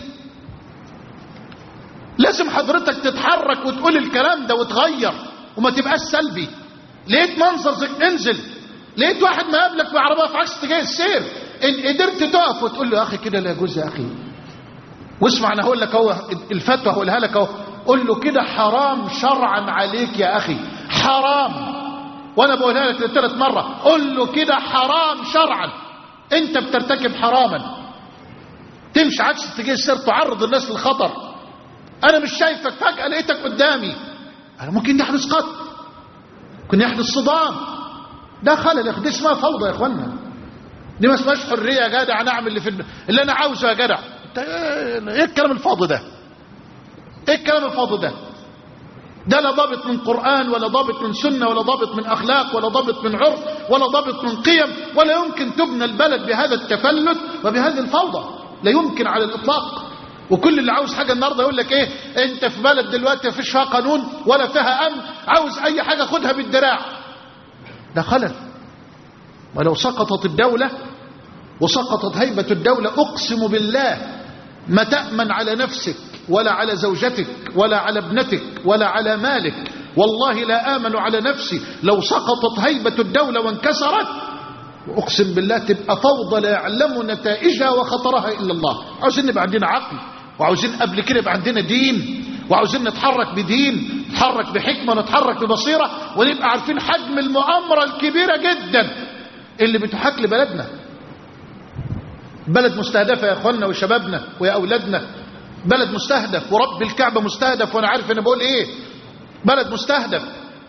لازم حضرتك تتحرك وتقول الكلام ده وتغير وما تبقاش سلبي. لقيت منظر زي انزل، لقيت واحد مقابلك بعربيه في عكس اتجاه السير، ان قدرت تقف وتقول له يا اخي كده لا يجوز يا اخي، واسمع انا هقول لك اهو الفتوى هقولها لك اهو، قول له كده حرام شرعا عليك يا اخي، حرام. وانا بقولها لك 3 مرات، قول له كده حرام شرعا، انت بترتكب حراما. تمشي عكس اتجاه السير تعرض الناس للخطر. انا مش شايفك فجأة لقيتك قدامي، انا ممكن يحدث قتل، ممكن يحدث صدام. ده خلل يا اخي، دي اسمها فوضى يا اخوانا، دي ما اسمهاش حريه يا جدع. انا اعمل اللي انا عاوزه يا جدع. ايه الكلام الفاضي ده؟ ايه الكلام الفاضي ده؟ ده لا ضابط من قرآن ولا ضابط من سنة ولا ضابط من اخلاق ولا ضابط من عرف ولا ضابط من قيم، ولا يمكن تبنى البلد بهذا التفلت وبهذه الفوضى، لا يمكن على الاطلاق. وكل اللي عاوز حاجه النهارده يقول لك ايه، انت في بلد دلوقتي ما فيش فيها قانون ولا فيها امن، عاوز اي حاجه خدها بالدراع. ده خلل. ولو سقطت الدوله وسقطت هيبه الدوله، اقسم بالله ما تامن على نفسك ولا على زوجتك ولا على ابنتك ولا على مالك. والله لا امن على نفسي لو سقطت هيبه الدوله وانكسرت، واقسم بالله تبقى فوضى لا يعلم نتائجها وخطرها الا الله. عاوزين نبقى عندنا عقل، وعاوزين قبل كده يبقى عندنا دين، وعاوزين نتحرك بدين، نتحرك بحكمه، نتحرك ببصيره، ونبقى عارفين حجم المؤامره الكبيره جدا اللي بتحاك لبلدنا. بلد مستهدفه يا اخواننا وشبابنا ويا اولادنا، بلد مستهدف، ورب الكعبه مستهدف، وانا عارف انا بقول ايه. بلد مستهدف،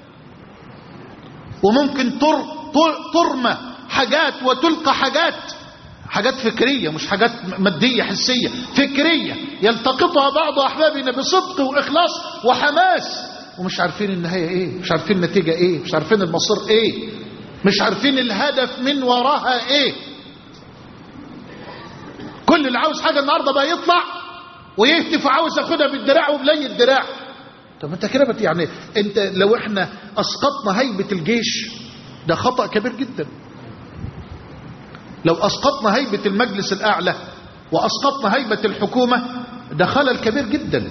وممكن ترمى حاجات وتلقى حاجات فكرية، مش حاجات مادية حسية، فكرية يلتقطها بعض أحبابنا بصدق وإخلاص وحماس، ومش عارفين النهاية إيه، مش عارفين النتيجة إيه، مش عارفين المصير إيه، مش عارفين الهدف من وراها إيه. كل اللي عاوز حاجة النهاردة بقى يطلع ويهتف وعاوز أخدها بالدراع وبلي الدراع. طب أنت كده يعني أنت لو إحنا أسقطنا هيبة الجيش ده خطأ كبير جدا. لو أسقطنا هيبة المجلس الأعلى وأسقطنا هيبة الحكومة ده خلل كبير جدا.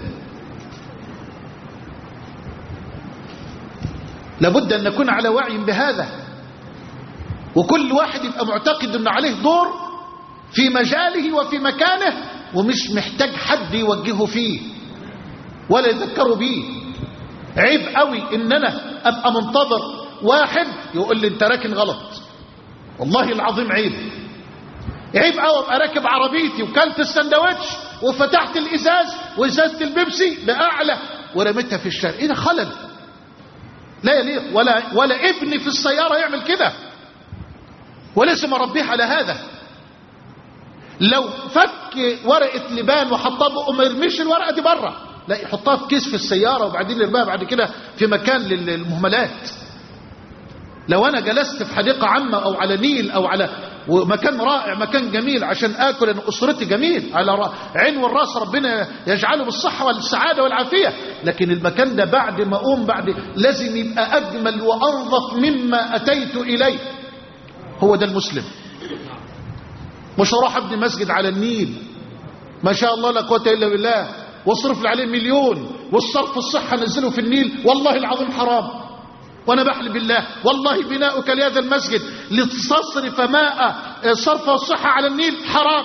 لابد أن نكون على وعي بهذا، وكل واحد يبقى معتقد أن عليه دور في مجاله وفي مكانه، ومش محتاج حد يوجهه فيه ولا يذكره بيه. عيب قوي إن أنا أبقى منتظر واحد يقول لي أنت راكن غلط. والله العظيم عيب. عيب قوي ابقى راكب عربيتي وكلت السندوتش وفتحت الازاز وازازه البيبسي باعلى ورميتها في الشارع. ايه ده؟ خلل لا يليق. ولا ابني في السياره يعمل كده، ولازم اربيه على هذا. لو فك ورقه لبان وحطها بقه ما يرميش الورقه دي بره، لا يحطها في كيس في السياره وبعدين يرميها بعد كده في مكان للمهملات. لو انا جلست في حديقه عامه او على نيل او على ومكان رائع، مكان جميل عشان آكل أنا أسرتي، جميل على عين والراس، ربنا يجعله بالصحة والسعادة والعافية. لكن المكان ده بعد ما أقوم لازم يبقى أجمل وأنظف مما أتيت إليه. هو ده المسلم. مش هروح ابني مسجد على النيل ما شاء الله لا قوة إلا بالله واصرف عليه مليون والصرف الصحة نزله في النيل، والله العظيم حرام. وانا بحلف بالله والله بناؤك لهذا المسجد لتصرف ماء صرف الصحة على النيل حرام.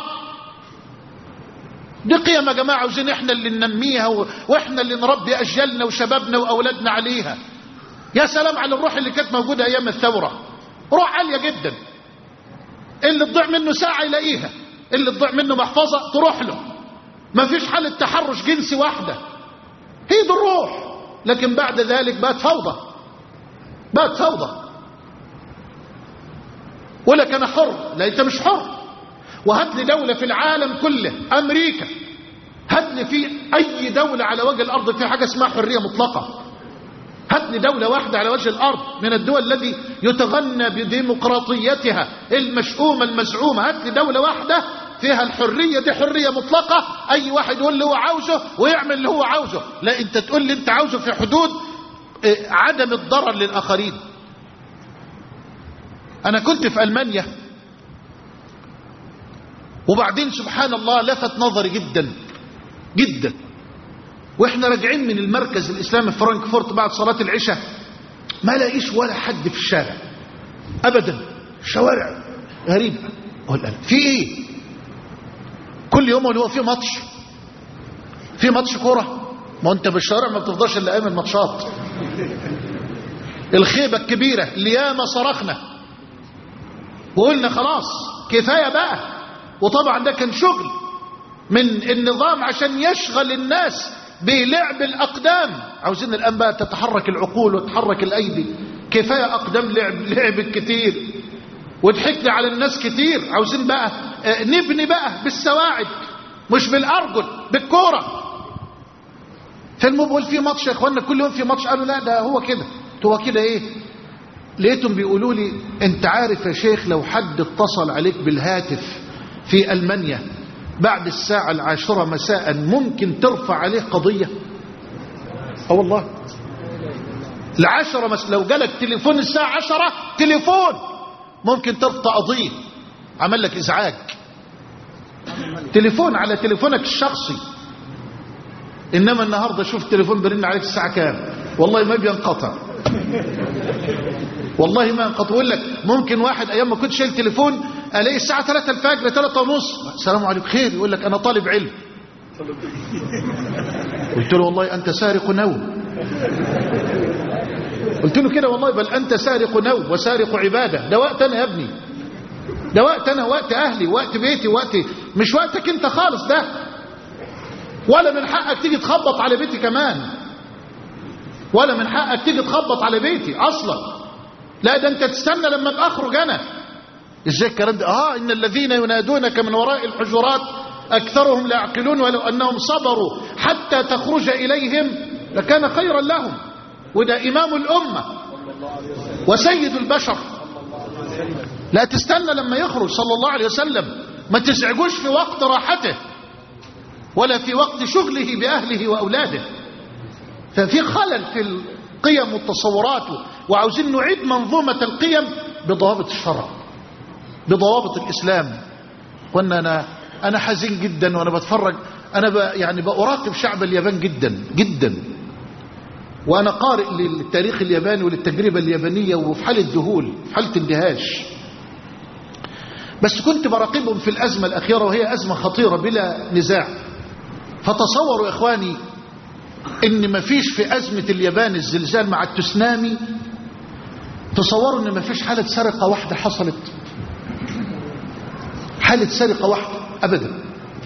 دي قيم يا جماعة عاوزين احنا اللي ننميها واحنا اللي نربي اجيالنا وشبابنا واولادنا عليها. يا سلام على الروح اللي كانت موجودة ايام الثورة، روح عالية جدا. اللي تضيع منه ساعة يلاقيها، اللي تضيع منه محفظة تروح له، ما فيش حالة تحرش جنسي واحدة، هي دي الروح. لكن بعد ذلك بقت فوضى، بقت فوضى. ولك انا حر، لا انت مش حر. وهات لي دولة في العالم كله، امريكا، هات لي في اي دولة على وجه الارض في حاجة اسمها حرية مطلقة. هات لي دولة واحدة على وجه الارض من الدول التي يتغنى بديمقراطيتها المشؤومة المزعومة، هات لي دولة واحدة فيها الحرية دي حرية مطلقة، اي واحد يقول اللي هو عاوزه ويعمل اللي هو عاوزه. لا انت تقول اللي انت عاوزه في حدود عدم الضرر للآخرين. أنا كنت في ألمانيا وبعدين سبحان الله لفت نظري جدا جدا، وإحنا راجعين من المركز الإسلامي في فرانكفورت بعد صلاة العشاء ما لاقيش ولا حد في الشارع أبدا، شوارع غريبة. في إيه؟ كل يوم هو في ماتش، في ماتش كورة. ما انت بالشارع ما بتفضلش الا ايام الماتشات. الخيبة الكبيرة اللي ياما صرخنا وقلنا خلاص كفاية بقى. وطبعا ده كان شغل من النظام عشان يشغل الناس بلعب الأقدام. عاوزين الآن بقى تتحرك العقول وتتحرك الأيدي. كفاية أقدام لعب كتير وضحكنا على الناس كتير. عاوزين بقى نبني بقى بالسواعد مش بالأرجل، بالكورة. فالمبول في ماتش يا اخوانا، كل يوم في ماتش. قالوا لا ده هو كده. هو كده ايه؟ لقيتهم بيقولوا لي انت عارف يا شيخ لو حد اتصل عليك بالهاتف في ألمانيا بعد الساعة 10 مساء ممكن ترفع عليه قضية. والله 10 لو جالك تليفون الساعة 10 تليفون ممكن ترفع قضية، عمل لك ازعاج. تليفون على تليفونك الشخصي. انما النهاردة شوف تليفون برن عليك الساعة كام، والله ما بينقطع، والله ما ينقطع. يقول لك ممكن واحد ايام ما كنت شايل تليفون الاقي الساعة 3 الفجر 3 ونص السلام عليكم خير، يقول لك انا طالب علم. قلت له والله انت سارق نوم. قلت له كده والله، بل انت سارق نوم وسارق عبادة. ده وقت انا يا ابني، ده وقت انا، وقت اهلي، وقت بيتي، وقت مش وقتك انت خالص ده. ولا من حقك تيجي تخبط على بيتي كمان، ولا من حقك تيجي تخبط على بيتي اصلا. لا ده انت تستنى لما ابقى اخرج انا. ازاي الكلام ده؟ ان الذين ينادونك من وراء الحجرات اكثرهم لا يعقلون ولو انهم صبروا حتى تخرج اليهم لكان خيرا لهم. وده امام الامه وسيد البشر. لا تستنى لما يخرج صلى الله عليه وسلم، ما تزعجوش في وقت راحته ولا في وقت شغله بأهله وأولاده. ففي خلل في القيم والتصورات، وعاوزين نعيد منظومة القيم بضوابط الشرع، بضوابط الإسلام. وأن أنا حزين جدا وأنا بتفرج، أنا يعني بأراقب شعب اليابان جدا جدا، وأنا قارئ للتاريخ الياباني وللتجربة اليابانية وفي حالة ذهول، في حالة اندهاش. بس كنت براقبهم في الأزمة الأخيرة وهي أزمة خطيرة بلا نزاع. فتصوروا يا إخواني إن ما فيش في أزمة اليابان الزلزال مع التسونامي، تصوروا إن ما فيش حالة سرقة واحدة حصلت، حالة سرقة واحدة أبدا.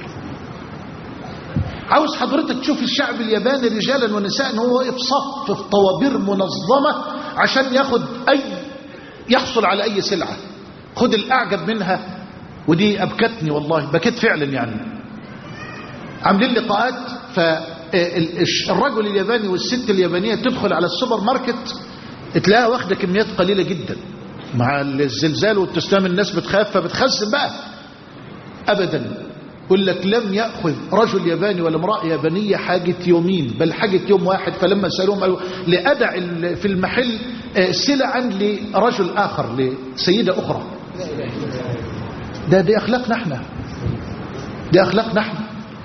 عاوز حضرتك تشوف الشعب الياباني رجالا ونساء هو واقف صف في طوابير منظمة عشان يحصل على أي سلعة. خد الأعجب منها، ودي أبكتني والله، بكيت فعلا يعني. عاملين لقاءات، فالرجل الياباني والست اليابانية تدخل على السوبر ماركت تلاقيها واخدة كميات قليلة جدا، مع الزلزال والتسلام الناس بتخاف فبتخزن بقى. أبدا، يقول لك لم يأخذ رجل ياباني ولا امرأة يابانية حاجة يومين، بل حاجة يوم واحد. فلما سألوهم قالوا لأدع في المحل سلعا لرجل آخر، لسيدة أخرى. دي أخلاقنا احنا، دي أخلاقنا احنا.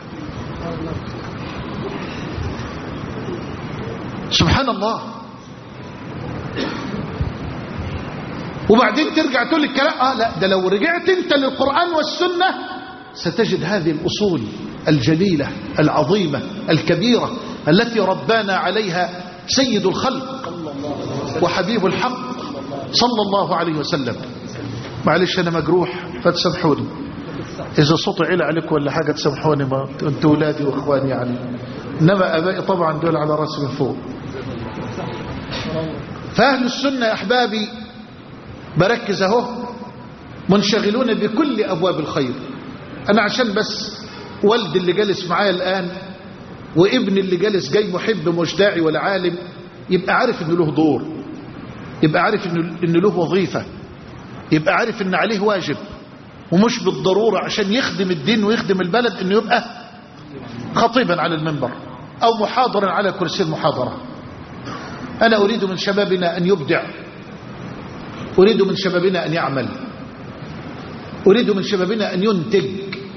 سبحان الله. وبعدين ترجع تقول الكلام لا، ده لو رجعت انت للقرآن والسنة ستجد هذه الأصول الجليلة العظيمة الكبيرة التي ربانا عليها سيد الخلق وحبيب الحق صلى الله عليه وسلم. معلش أنا مجروح فتسامحوني، إذا صوتي علا عليكم ولا حاجة تسامحوني، ما أنتوا أولادي وإخواني يعني، إنما أبائي طبعا دول على رأسي من فوق. فأهل السنة يا أحبابي بركز أهو منشغلون بكل أبواب الخير. أنا عشان بس والد اللي جالس معايا الآن وابن اللي جالس جاي محب مش داعي ولا عالم، يبقى عارف إنه له دور، يبقى عارف إنه له وظيفة، يبقى عارف إن عليه واجب، ومش بالضرورة عشان يخدم الدين ويخدم البلد إنه يبقى خطيبا على المنبر أو محاضرا على كرسي المحاضرة. أنا أريد من شبابنا أن يبدع، أريد من شبابنا أن يعمل، أريد من شبابنا أن ينتج.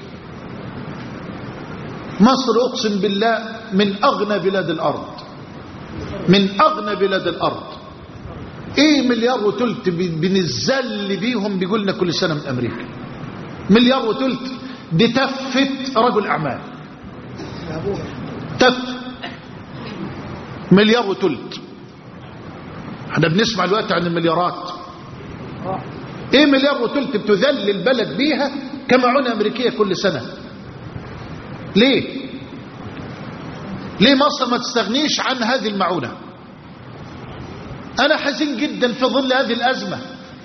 مصر أقسم بالله من أغنى بلاد الأرض، من أغنى بلاد الأرض. إيه مليار وثلث بنزل بيهم بيقولنا كل سنة من أمريكا، مليار وثلث. دي تفت رجل أعمال، تف مليار وثلث. احنا بنسمع الوقت عن المليارات. ايه مليار وثلث بتذل البلد بيها كمعونة أمريكية كل سنة؟ ليه؟ ليه مصر ما تستغنيش عن هذه المعونة؟ أنا حزين جدا في ظل هذه الأزمة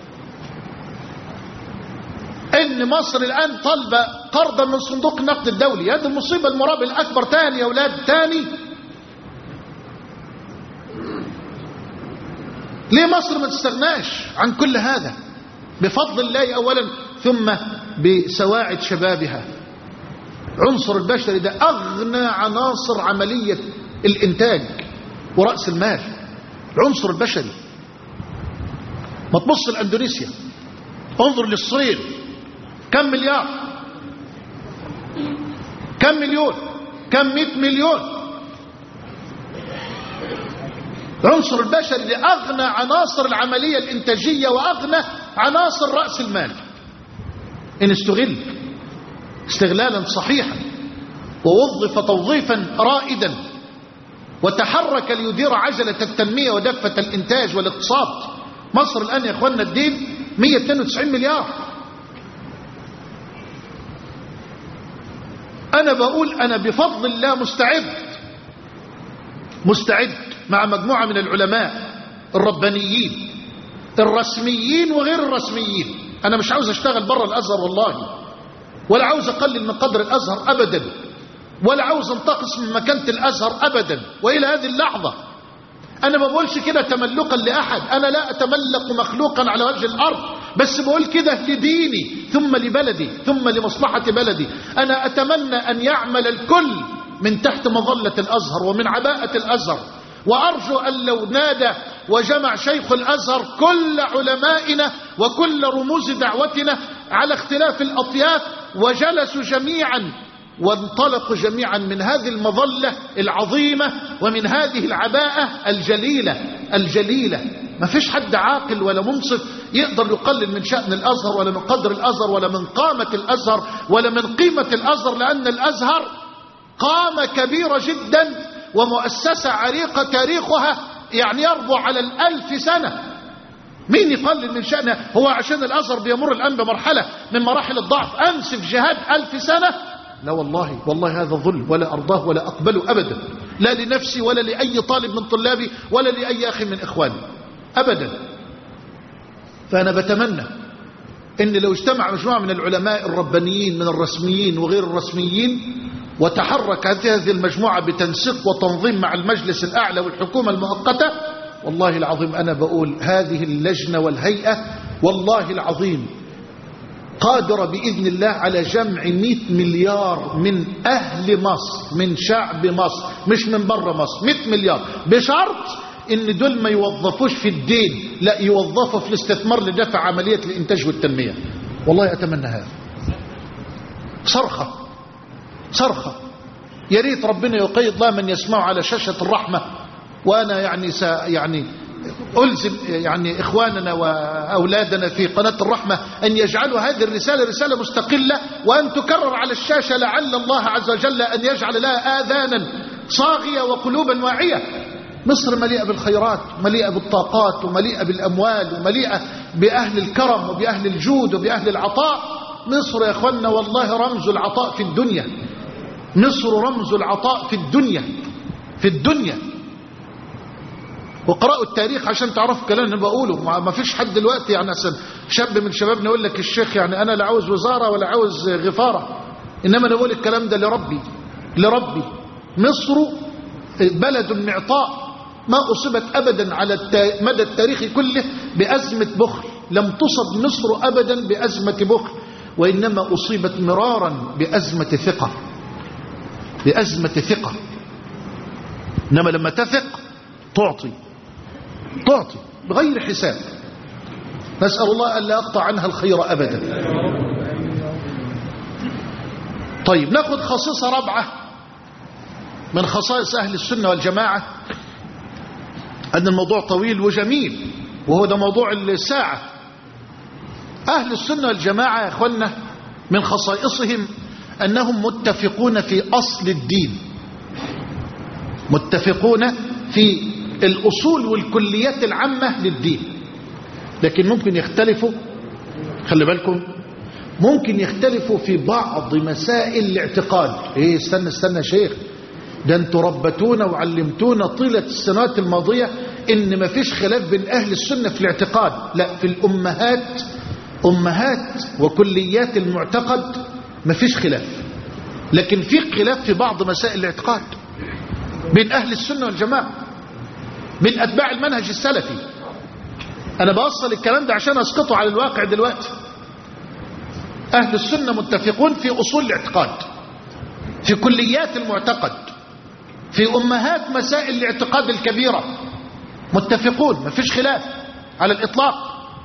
إن مصر الآن طالبة قرضا من صندوق النقد الدولي. هذه المصيبة المرابع الأكبر. تاني يا أولاد، تاني. ليه مصر ما تستغناش عن كل هذا بفضل الله أولا، ثم بسواعد شبابها؟ عنصر البشري ده أغنى عناصر عملية الإنتاج ورأس المال، العنصر البشري. ما تبص لأندونيسيا، انظر للصين، كم مليار، كم مليون، كم 100 مليون. العنصر البشري ده أغنى عناصر العملية الإنتاجية وأغنى عناصر رأس المال إن استغل استغلالا صحيحا ووظف توظيفا رائدا وتحرك ليدير عجلة التنمية ودفة الإنتاج والاقتصاد. مصر الآن يا أخوانا الدين 192 مليار. أنا بقول أنا بفضل الله مستعد مع مجموعة من العلماء الربانيين الرسميين وغير الرسميين. أنا مش عاوز أشتغل برا الأزهر والله، ولا عاوز أقلل من قدر الأزهر أبدا، ولا عاوز أنتقص من مكانة الأزهر أبدا. وإلى هذه اللحظة أنا ما بقولش كده تملقا لأحد، أنا لا أتملق مخلوقا على وجه الأرض، بس بقول كده لديني ثم لبلدي ثم لمصلحة بلدي. أنا أتمنى أن يعمل الكل من تحت مظلة الأزهر ومن عباءة الأزهر، وأرجو أن لو نادى وجمع شيخ الأزهر كل علمائنا وكل رموز دعوتنا على اختلاف الأطياف وجلسوا جميعا وانطلقوا جميعا من هذه المظلة العظيمة ومن هذه العباءة الجليلة. ما فيش حد عاقل ولا منصف يقدر يقلل من شأن الأزهر ولا من قدر الأزهر ولا من قامة الأزهر ولا من قيمة الأزهر، لأن الأزهر قامة كبيرة جدا ومؤسسة عريقة تاريخها يعني يربو على 1000 سنة. مين يقلل من شأنها؟ هو عشان الأزهر بيمر الآن بمرحلة من مراحل الضعف أنسف جهاد 1000 سنة؟ لا والله، والله هذا ظلم ولا أرضاه ولا أقبله أبدا، لا لنفسي ولا لأي طالب من طلابي ولا لأي أخ من إخواني أبدا. فأنا بتمنى إن لو اجتمع مجموعة من العلماء الربانيين من الرسميين وغير الرسميين وتحرك هذه المجموعة بتنسيق وتنظيم مع المجلس الأعلى والحكومة المؤقتة، والله العظيم أنا بقول هذه اللجنة والهيئة والله العظيم قادرة بإذن الله على جمع 100 مليار من أهل مصر، من شعب مصر، مش من بره مصر، 100 مليار، بشرط إن دول ما يوظفوش في الدين، لا يوظفوا في الاستثمار لدفع عملية الإنتاج والتنمية. والله أتمنى هذا. صرخة يا ريت ربنا يقيض الله من يسمعه على شاشة الرحمة. وأنا يعني ألزم يعني إخواننا وأولادنا في قناة الرحمة أن يجعلوا هذه الرسالة رسالة مستقلة، وأن تكرر على الشاشة، لعل الله عز وجل أن يجعل لها آذانا صاغية وقلوبا واعية. مصر مليئة بالخيرات، مليئة بالطاقات، ومليئة بالأموال، ومليئة بأهل الكرم وبأهل الجود وبأهل العطاء. مصر يا أخوانا والله رمز العطاء في الدنيا. مصر رمز العطاء في الدنيا. وقرأوا التاريخ عشان تعرفوا الكلام اللي بقوله. ما فيش حد دلوقتي يعني شاب من شبابنا يقول لك الشيخ يعني أنا لا عاوز وزارة ولا عاوز غفارة، إنما أنا بقول الكلام ده لربي. مصر بلد معطاء، ما أصيبت أبدا على مدى التاريخ كله بأزمة بخل. لم تصب مصر أبدا بأزمة بخل، وإنما أصيبت مرارا بأزمة ثقة. إنما لما تثق تعطي بغير حساب. نسأل الله أن لا يقطع عنها الخير أبدا. طيب نأخذ خصيصة رابعة من خصائص أهل السنة والجماعة، أن الموضوع طويل وجميل، وهو ده موضوع الساعة. أهل السنة والجماعة يا أخوانا من خصائصهم أنهم متفقون في أصل الدين، متفقون في الأصول والكليات العامة للدين، لكن ممكن يختلفوا. خلي بالكم، ممكن يختلفوا في بعض مسائل الاعتقاد. ايه استنى يا شيخ، ده انتوا ربتونا وعلمتونا طيلة السنوات الماضية ان ما فيش خلاف بين اهل السنة في الاعتقاد. لا، في الامهات وكليات المعتقد ما فيش خلاف، لكن في خلاف في بعض مسائل الاعتقاد بين اهل السنة والجماعة، من اتباع المنهج السلفي. انا بوصل الكلام ده عشان اسقطه على الواقع دلوقتي. اهل السنة متفقون في اصول الاعتقاد، في كليات المعتقد، في امهات مسائل الاعتقاد الكبيرة متفقون، ما فيش خلاف على الاطلاق.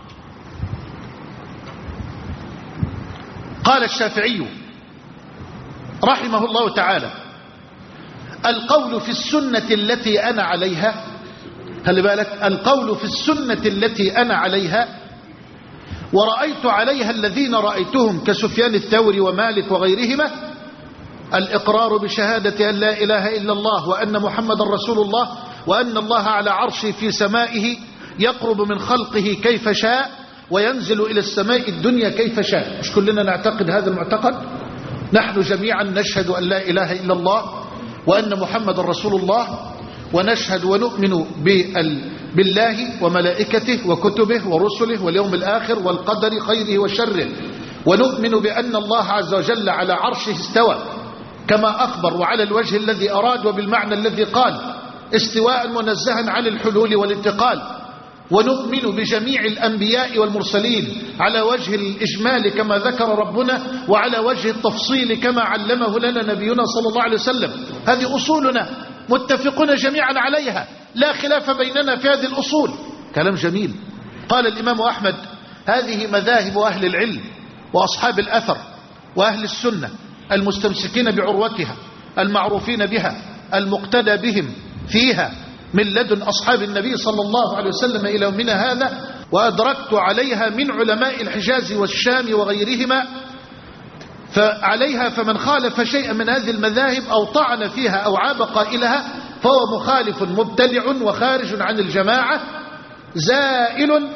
قال الشافعي رحمه الله تعالى: القول في السنة التي أنا عليها، خلي بالك، القول في السنة التي أنا عليها ورأيت عليها الذين رأيتهم كسفيان الثوري ومالك وغيرهما، الإقرار بشهادة أن لا إله إلا الله وأن محمد رسول الله، وأن الله على عرشه في سمائه يقرب من خلقه كيف شاء وينزل إلى السماء الدنيا كيف شاء. مش كلنا نعتقد هذا المعتقد؟ نحن جميعا نشهد أن لا إله إلا الله وأن محمد رسول الله، ونشهد ونؤمن بالله وملائكته وكتبه ورسله واليوم الآخر والقدر خيره وشره، ونؤمن بأن الله عز وجل على عرشه استوى كما أخبر وعلى الوجه الذي أراد وبالمعنى الذي قال، استواء منزها عن الحلول والانتقال، ونؤمن بجميع الأنبياء والمرسلين على وجه الإجمال كما ذكر ربنا، وعلى وجه التفصيل كما علمه لنا نبينا صلى الله عليه وسلم. هذه أصولنا متفقون جميعا عليها، لا خلاف بيننا في هذه الأصول. كلام جميل. قال الإمام أحمد: هذه مذاهب أهل العلم وأصحاب الأثر وأهل السنة المستمسكين بعروتها المعروفين بها المقتدى بهم فيها من لدن أصحاب النبي صلى الله عليه وسلم إلى يومنا هذا، وأدركت عليها من علماء الحجاز والشام وغيرهما فعليها، فمن خالف شيئا من هذه المذاهب أو طعن فيها أو عاب قائلها فهو مخالف مبتدع وخارج عن الجماعة زائل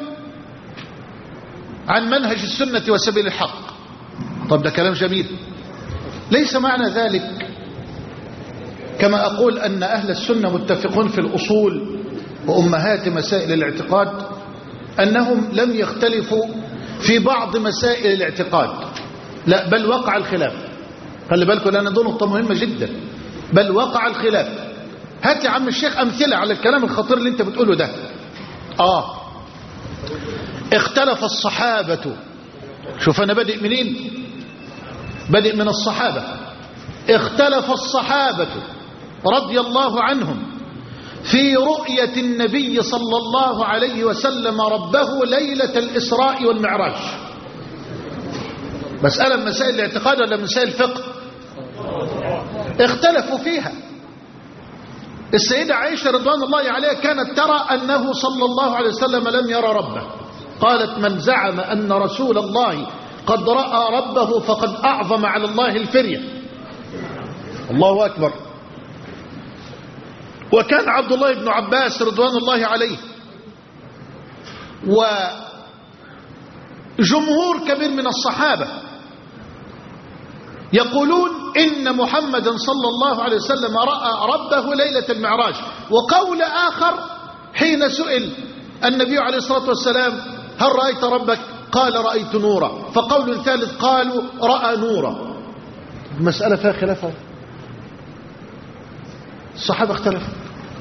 عن منهج السنة وسبيل الحق. طب ده كلام جميل. ليس معنى ذلك كما أقول أن أهل السنة متفقون في الأصول وأمهات مسائل الاعتقاد أنهم لم يختلفوا في بعض مسائل الاعتقاد، لا، بل وقع الخلاف. خلي بالكم لأن دول نقطة مهمة جدا. بل وقع الخلاف. هات يا عم الشيخ أمثلة على الكلام الخطير اللي انت بتقوله ده. اختلف الصحابة. شوف أنا بادئ منين؟ بادئ من الصحابة. اختلف الصحابة رضي الله عنهم في رؤية النبي صلى الله عليه وسلم ربه ليلة الإسراء والمعراج. مسألة من مسائل الاعتقاد ولا مسائل الفقه؟ اختلفوا فيها. السيدة عائشة رضوان الله عليها كانت ترى أنه صلى الله عليه وسلم لم يرى ربه. قالت: من زعم أن رسول الله قد رأى ربه فقد أعظم على الله الفرية. الله أكبر. وكان عبد الله بن عباس رضوان الله عليه وجمهور كبير من الصحابة يقولون إن محمدا صلى الله عليه وسلم رأى ربه ليلة المعراج. وقول آخر حين سئل النبي عليه الصلاة والسلام: هل رأيت ربك؟ قال: رأيت نورا. فقول ثالث قالوا: رأى نورا. المسألة فيها خلافة. الصحابة اختلفوا.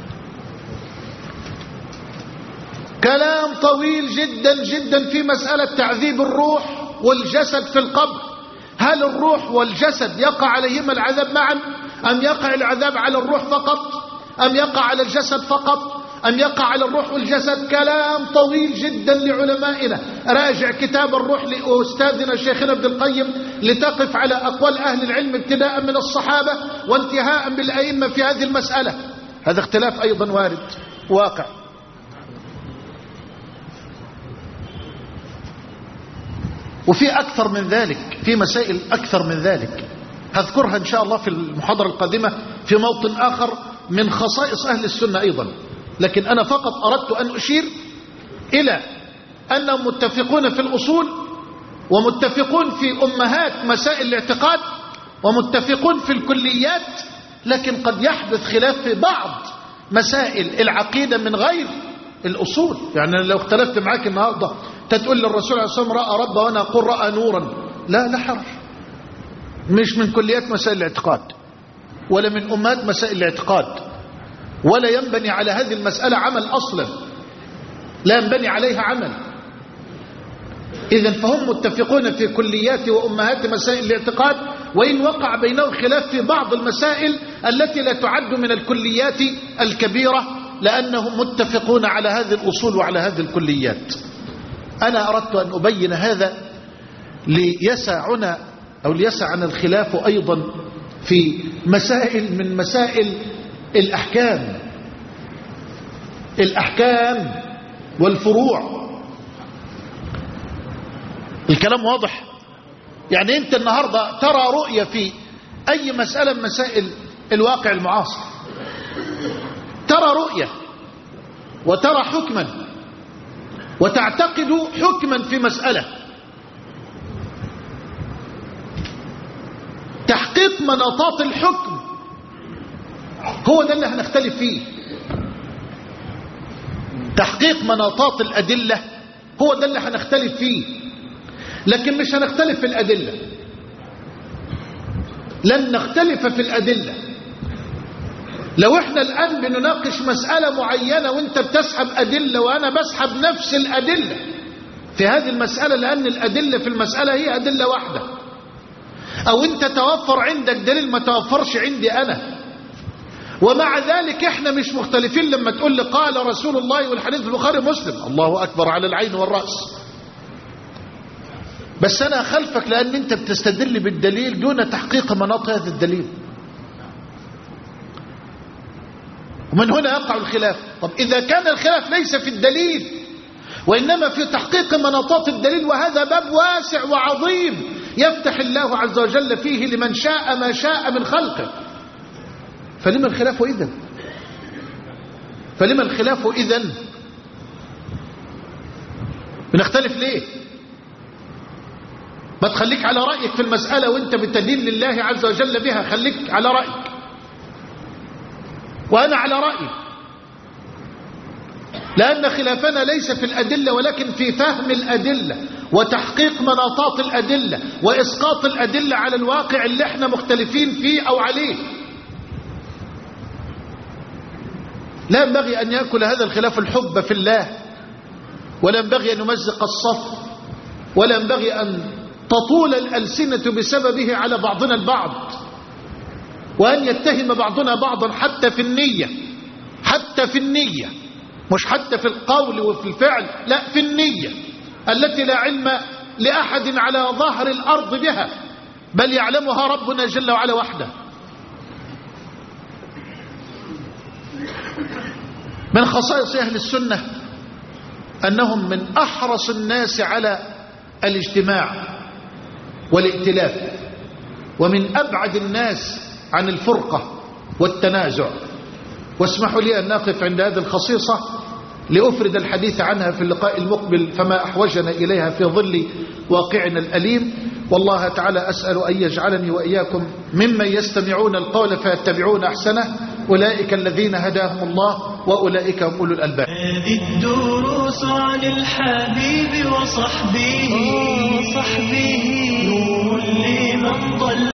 كلام طويل جدا جدا في مسألة تعذيب الروح والجسد في القبر. هل الروح والجسد يقع عليهما العذاب معا، أم يقع العذاب على الروح فقط، أم يقع على الجسد فقط، أم يقع على الروح والجسد؟ كلام طويل جدا لعلمائنا. راجع كتاب الروح لأستاذنا شيخنا ابن القيم لتقف على أقوال أهل العلم ابتداء من الصحابة وانتهاء بالأئمة في هذه المسألة. هذا اختلاف أيضا وارد واقع. وفي أكثر من ذلك، في مسائل أكثر من ذلك هذكرها إن شاء الله في المحاضرة القادمة في موطن آخر من خصائص أهل السنة أيضا. لكن أنا فقط أردت أن أشير إلى أنهم متفقون في الأصول، ومتفقون في أمهات مسائل الاعتقاد، ومتفقون في الكليات، لكن قد يحدث خلاف في بعض مسائل العقيدة من غير الأصول. يعني لو اختلفت معاك النهاردة تقول للرسول عليه الصلاة والسلام رأى ربه وأنا أقول رأى نورا، لا حرج. مش من كليات مسائل الاعتقاد ولا من أمهات مسائل الاعتقاد، ولا ينبني على هذه المسألة عمل أصلا، لا ينبني عليها عمل. إذن فهم متفقون في كليات وأمهات مسائل الاعتقاد، وإن وقع بينهم خلاف في بعض المسائل التي لا تعد من الكليات الكبيرة، لأنهم متفقون على هذه الأصول وعلى هذه الكليات. أنا أردت أن أبين هذا ليسعنا أو ليسعنا الخلاف أيضا في مسائل من مسائل الأحكام والفروع. الكلام واضح؟ يعني أنت النهاردة ترى رؤية في أي مسألة من مسائل الواقع المعاصر، ترى رؤية وترى حكما وتعتقد حكما في مسألة. تحقيق مناطات الحكم هو ده اللي هنختلف فيه. تحقيق مناطات الأدلة هو ده اللي هنختلف فيه، لكن مش هنختلف في الأدلة. لن نختلف في الأدلة. لو احنا الآن بنناقش مسألة معينة وانت بتسحب أدلة وأنا بسحب نفس الأدلة في هذه المسألة، لأن الأدلة في المسألة هي أدلة واحدة، أو انت توفر عندك دليل ما توفرش عندي أنا، ومع ذلك احنا مش مختلفين لما تقول لي قال رسول الله والحديث في البخاري ومسلم، الله أكبر على العين والرأس. بس أنا أخلفك لأن انت بتستدل بالدليل دون تحقيق مناط هذا الدليل، ومن هنا يقع الخلاف. طب إذا كان الخلاف ليس في الدليل وإنما في تحقيق مناطات الدليل، وهذا باب واسع وعظيم يفتح الله عز وجل فيه لمن شاء ما شاء من خلقه، فلما الخلاف إذن؟ فلما الخلاف إذن؟ بنختلف ليه؟ ما تخليك على رأيك في المسألة وانت بتدين لله عز وجل بها، خليك على رأيك وأنا على رأيي، لأن خلافنا ليس في الأدلة ولكن في فهم الأدلة وتحقيق مناطات الأدلة وإسقاط الأدلة على الواقع اللي احنا مختلفين فيه أو عليه. لا ينبغي أن يأكل هذا الخلاف الحب في الله ولا ينبغي أن نمزق الصف، ولا ينبغي أن تطول الألسنة بسببه على بعضنا البعض، وأن يتهم بعضنا بعضا حتى في النية، حتى في النية، مش حتى في القول وفي الفعل، لا في النية التي لا علم لأحد على ظهر الأرض بها، بل يعلمها ربنا جل وعلا وحده. من خصائص أهل السنة أنهم من أحرص الناس على الاجتماع والائتلاف، ومن أبعد الناس عن الفرقة والتنازع. واسمحوا لي أن نقف عند هذه الخصيصة لأفرد الحديث عنها في اللقاء المقبل، فما أحوجنا إليها في ظل واقعنا الأليم. والله تعالى أسأل أن يجعلني وإياكم ممن يستمعون القول فيتبعون أحسنه، أولئك الذين هداهم الله وأولئك هم أولو الألباب. هذه الدروس عن الحبيب وصحبه نور لمن ضل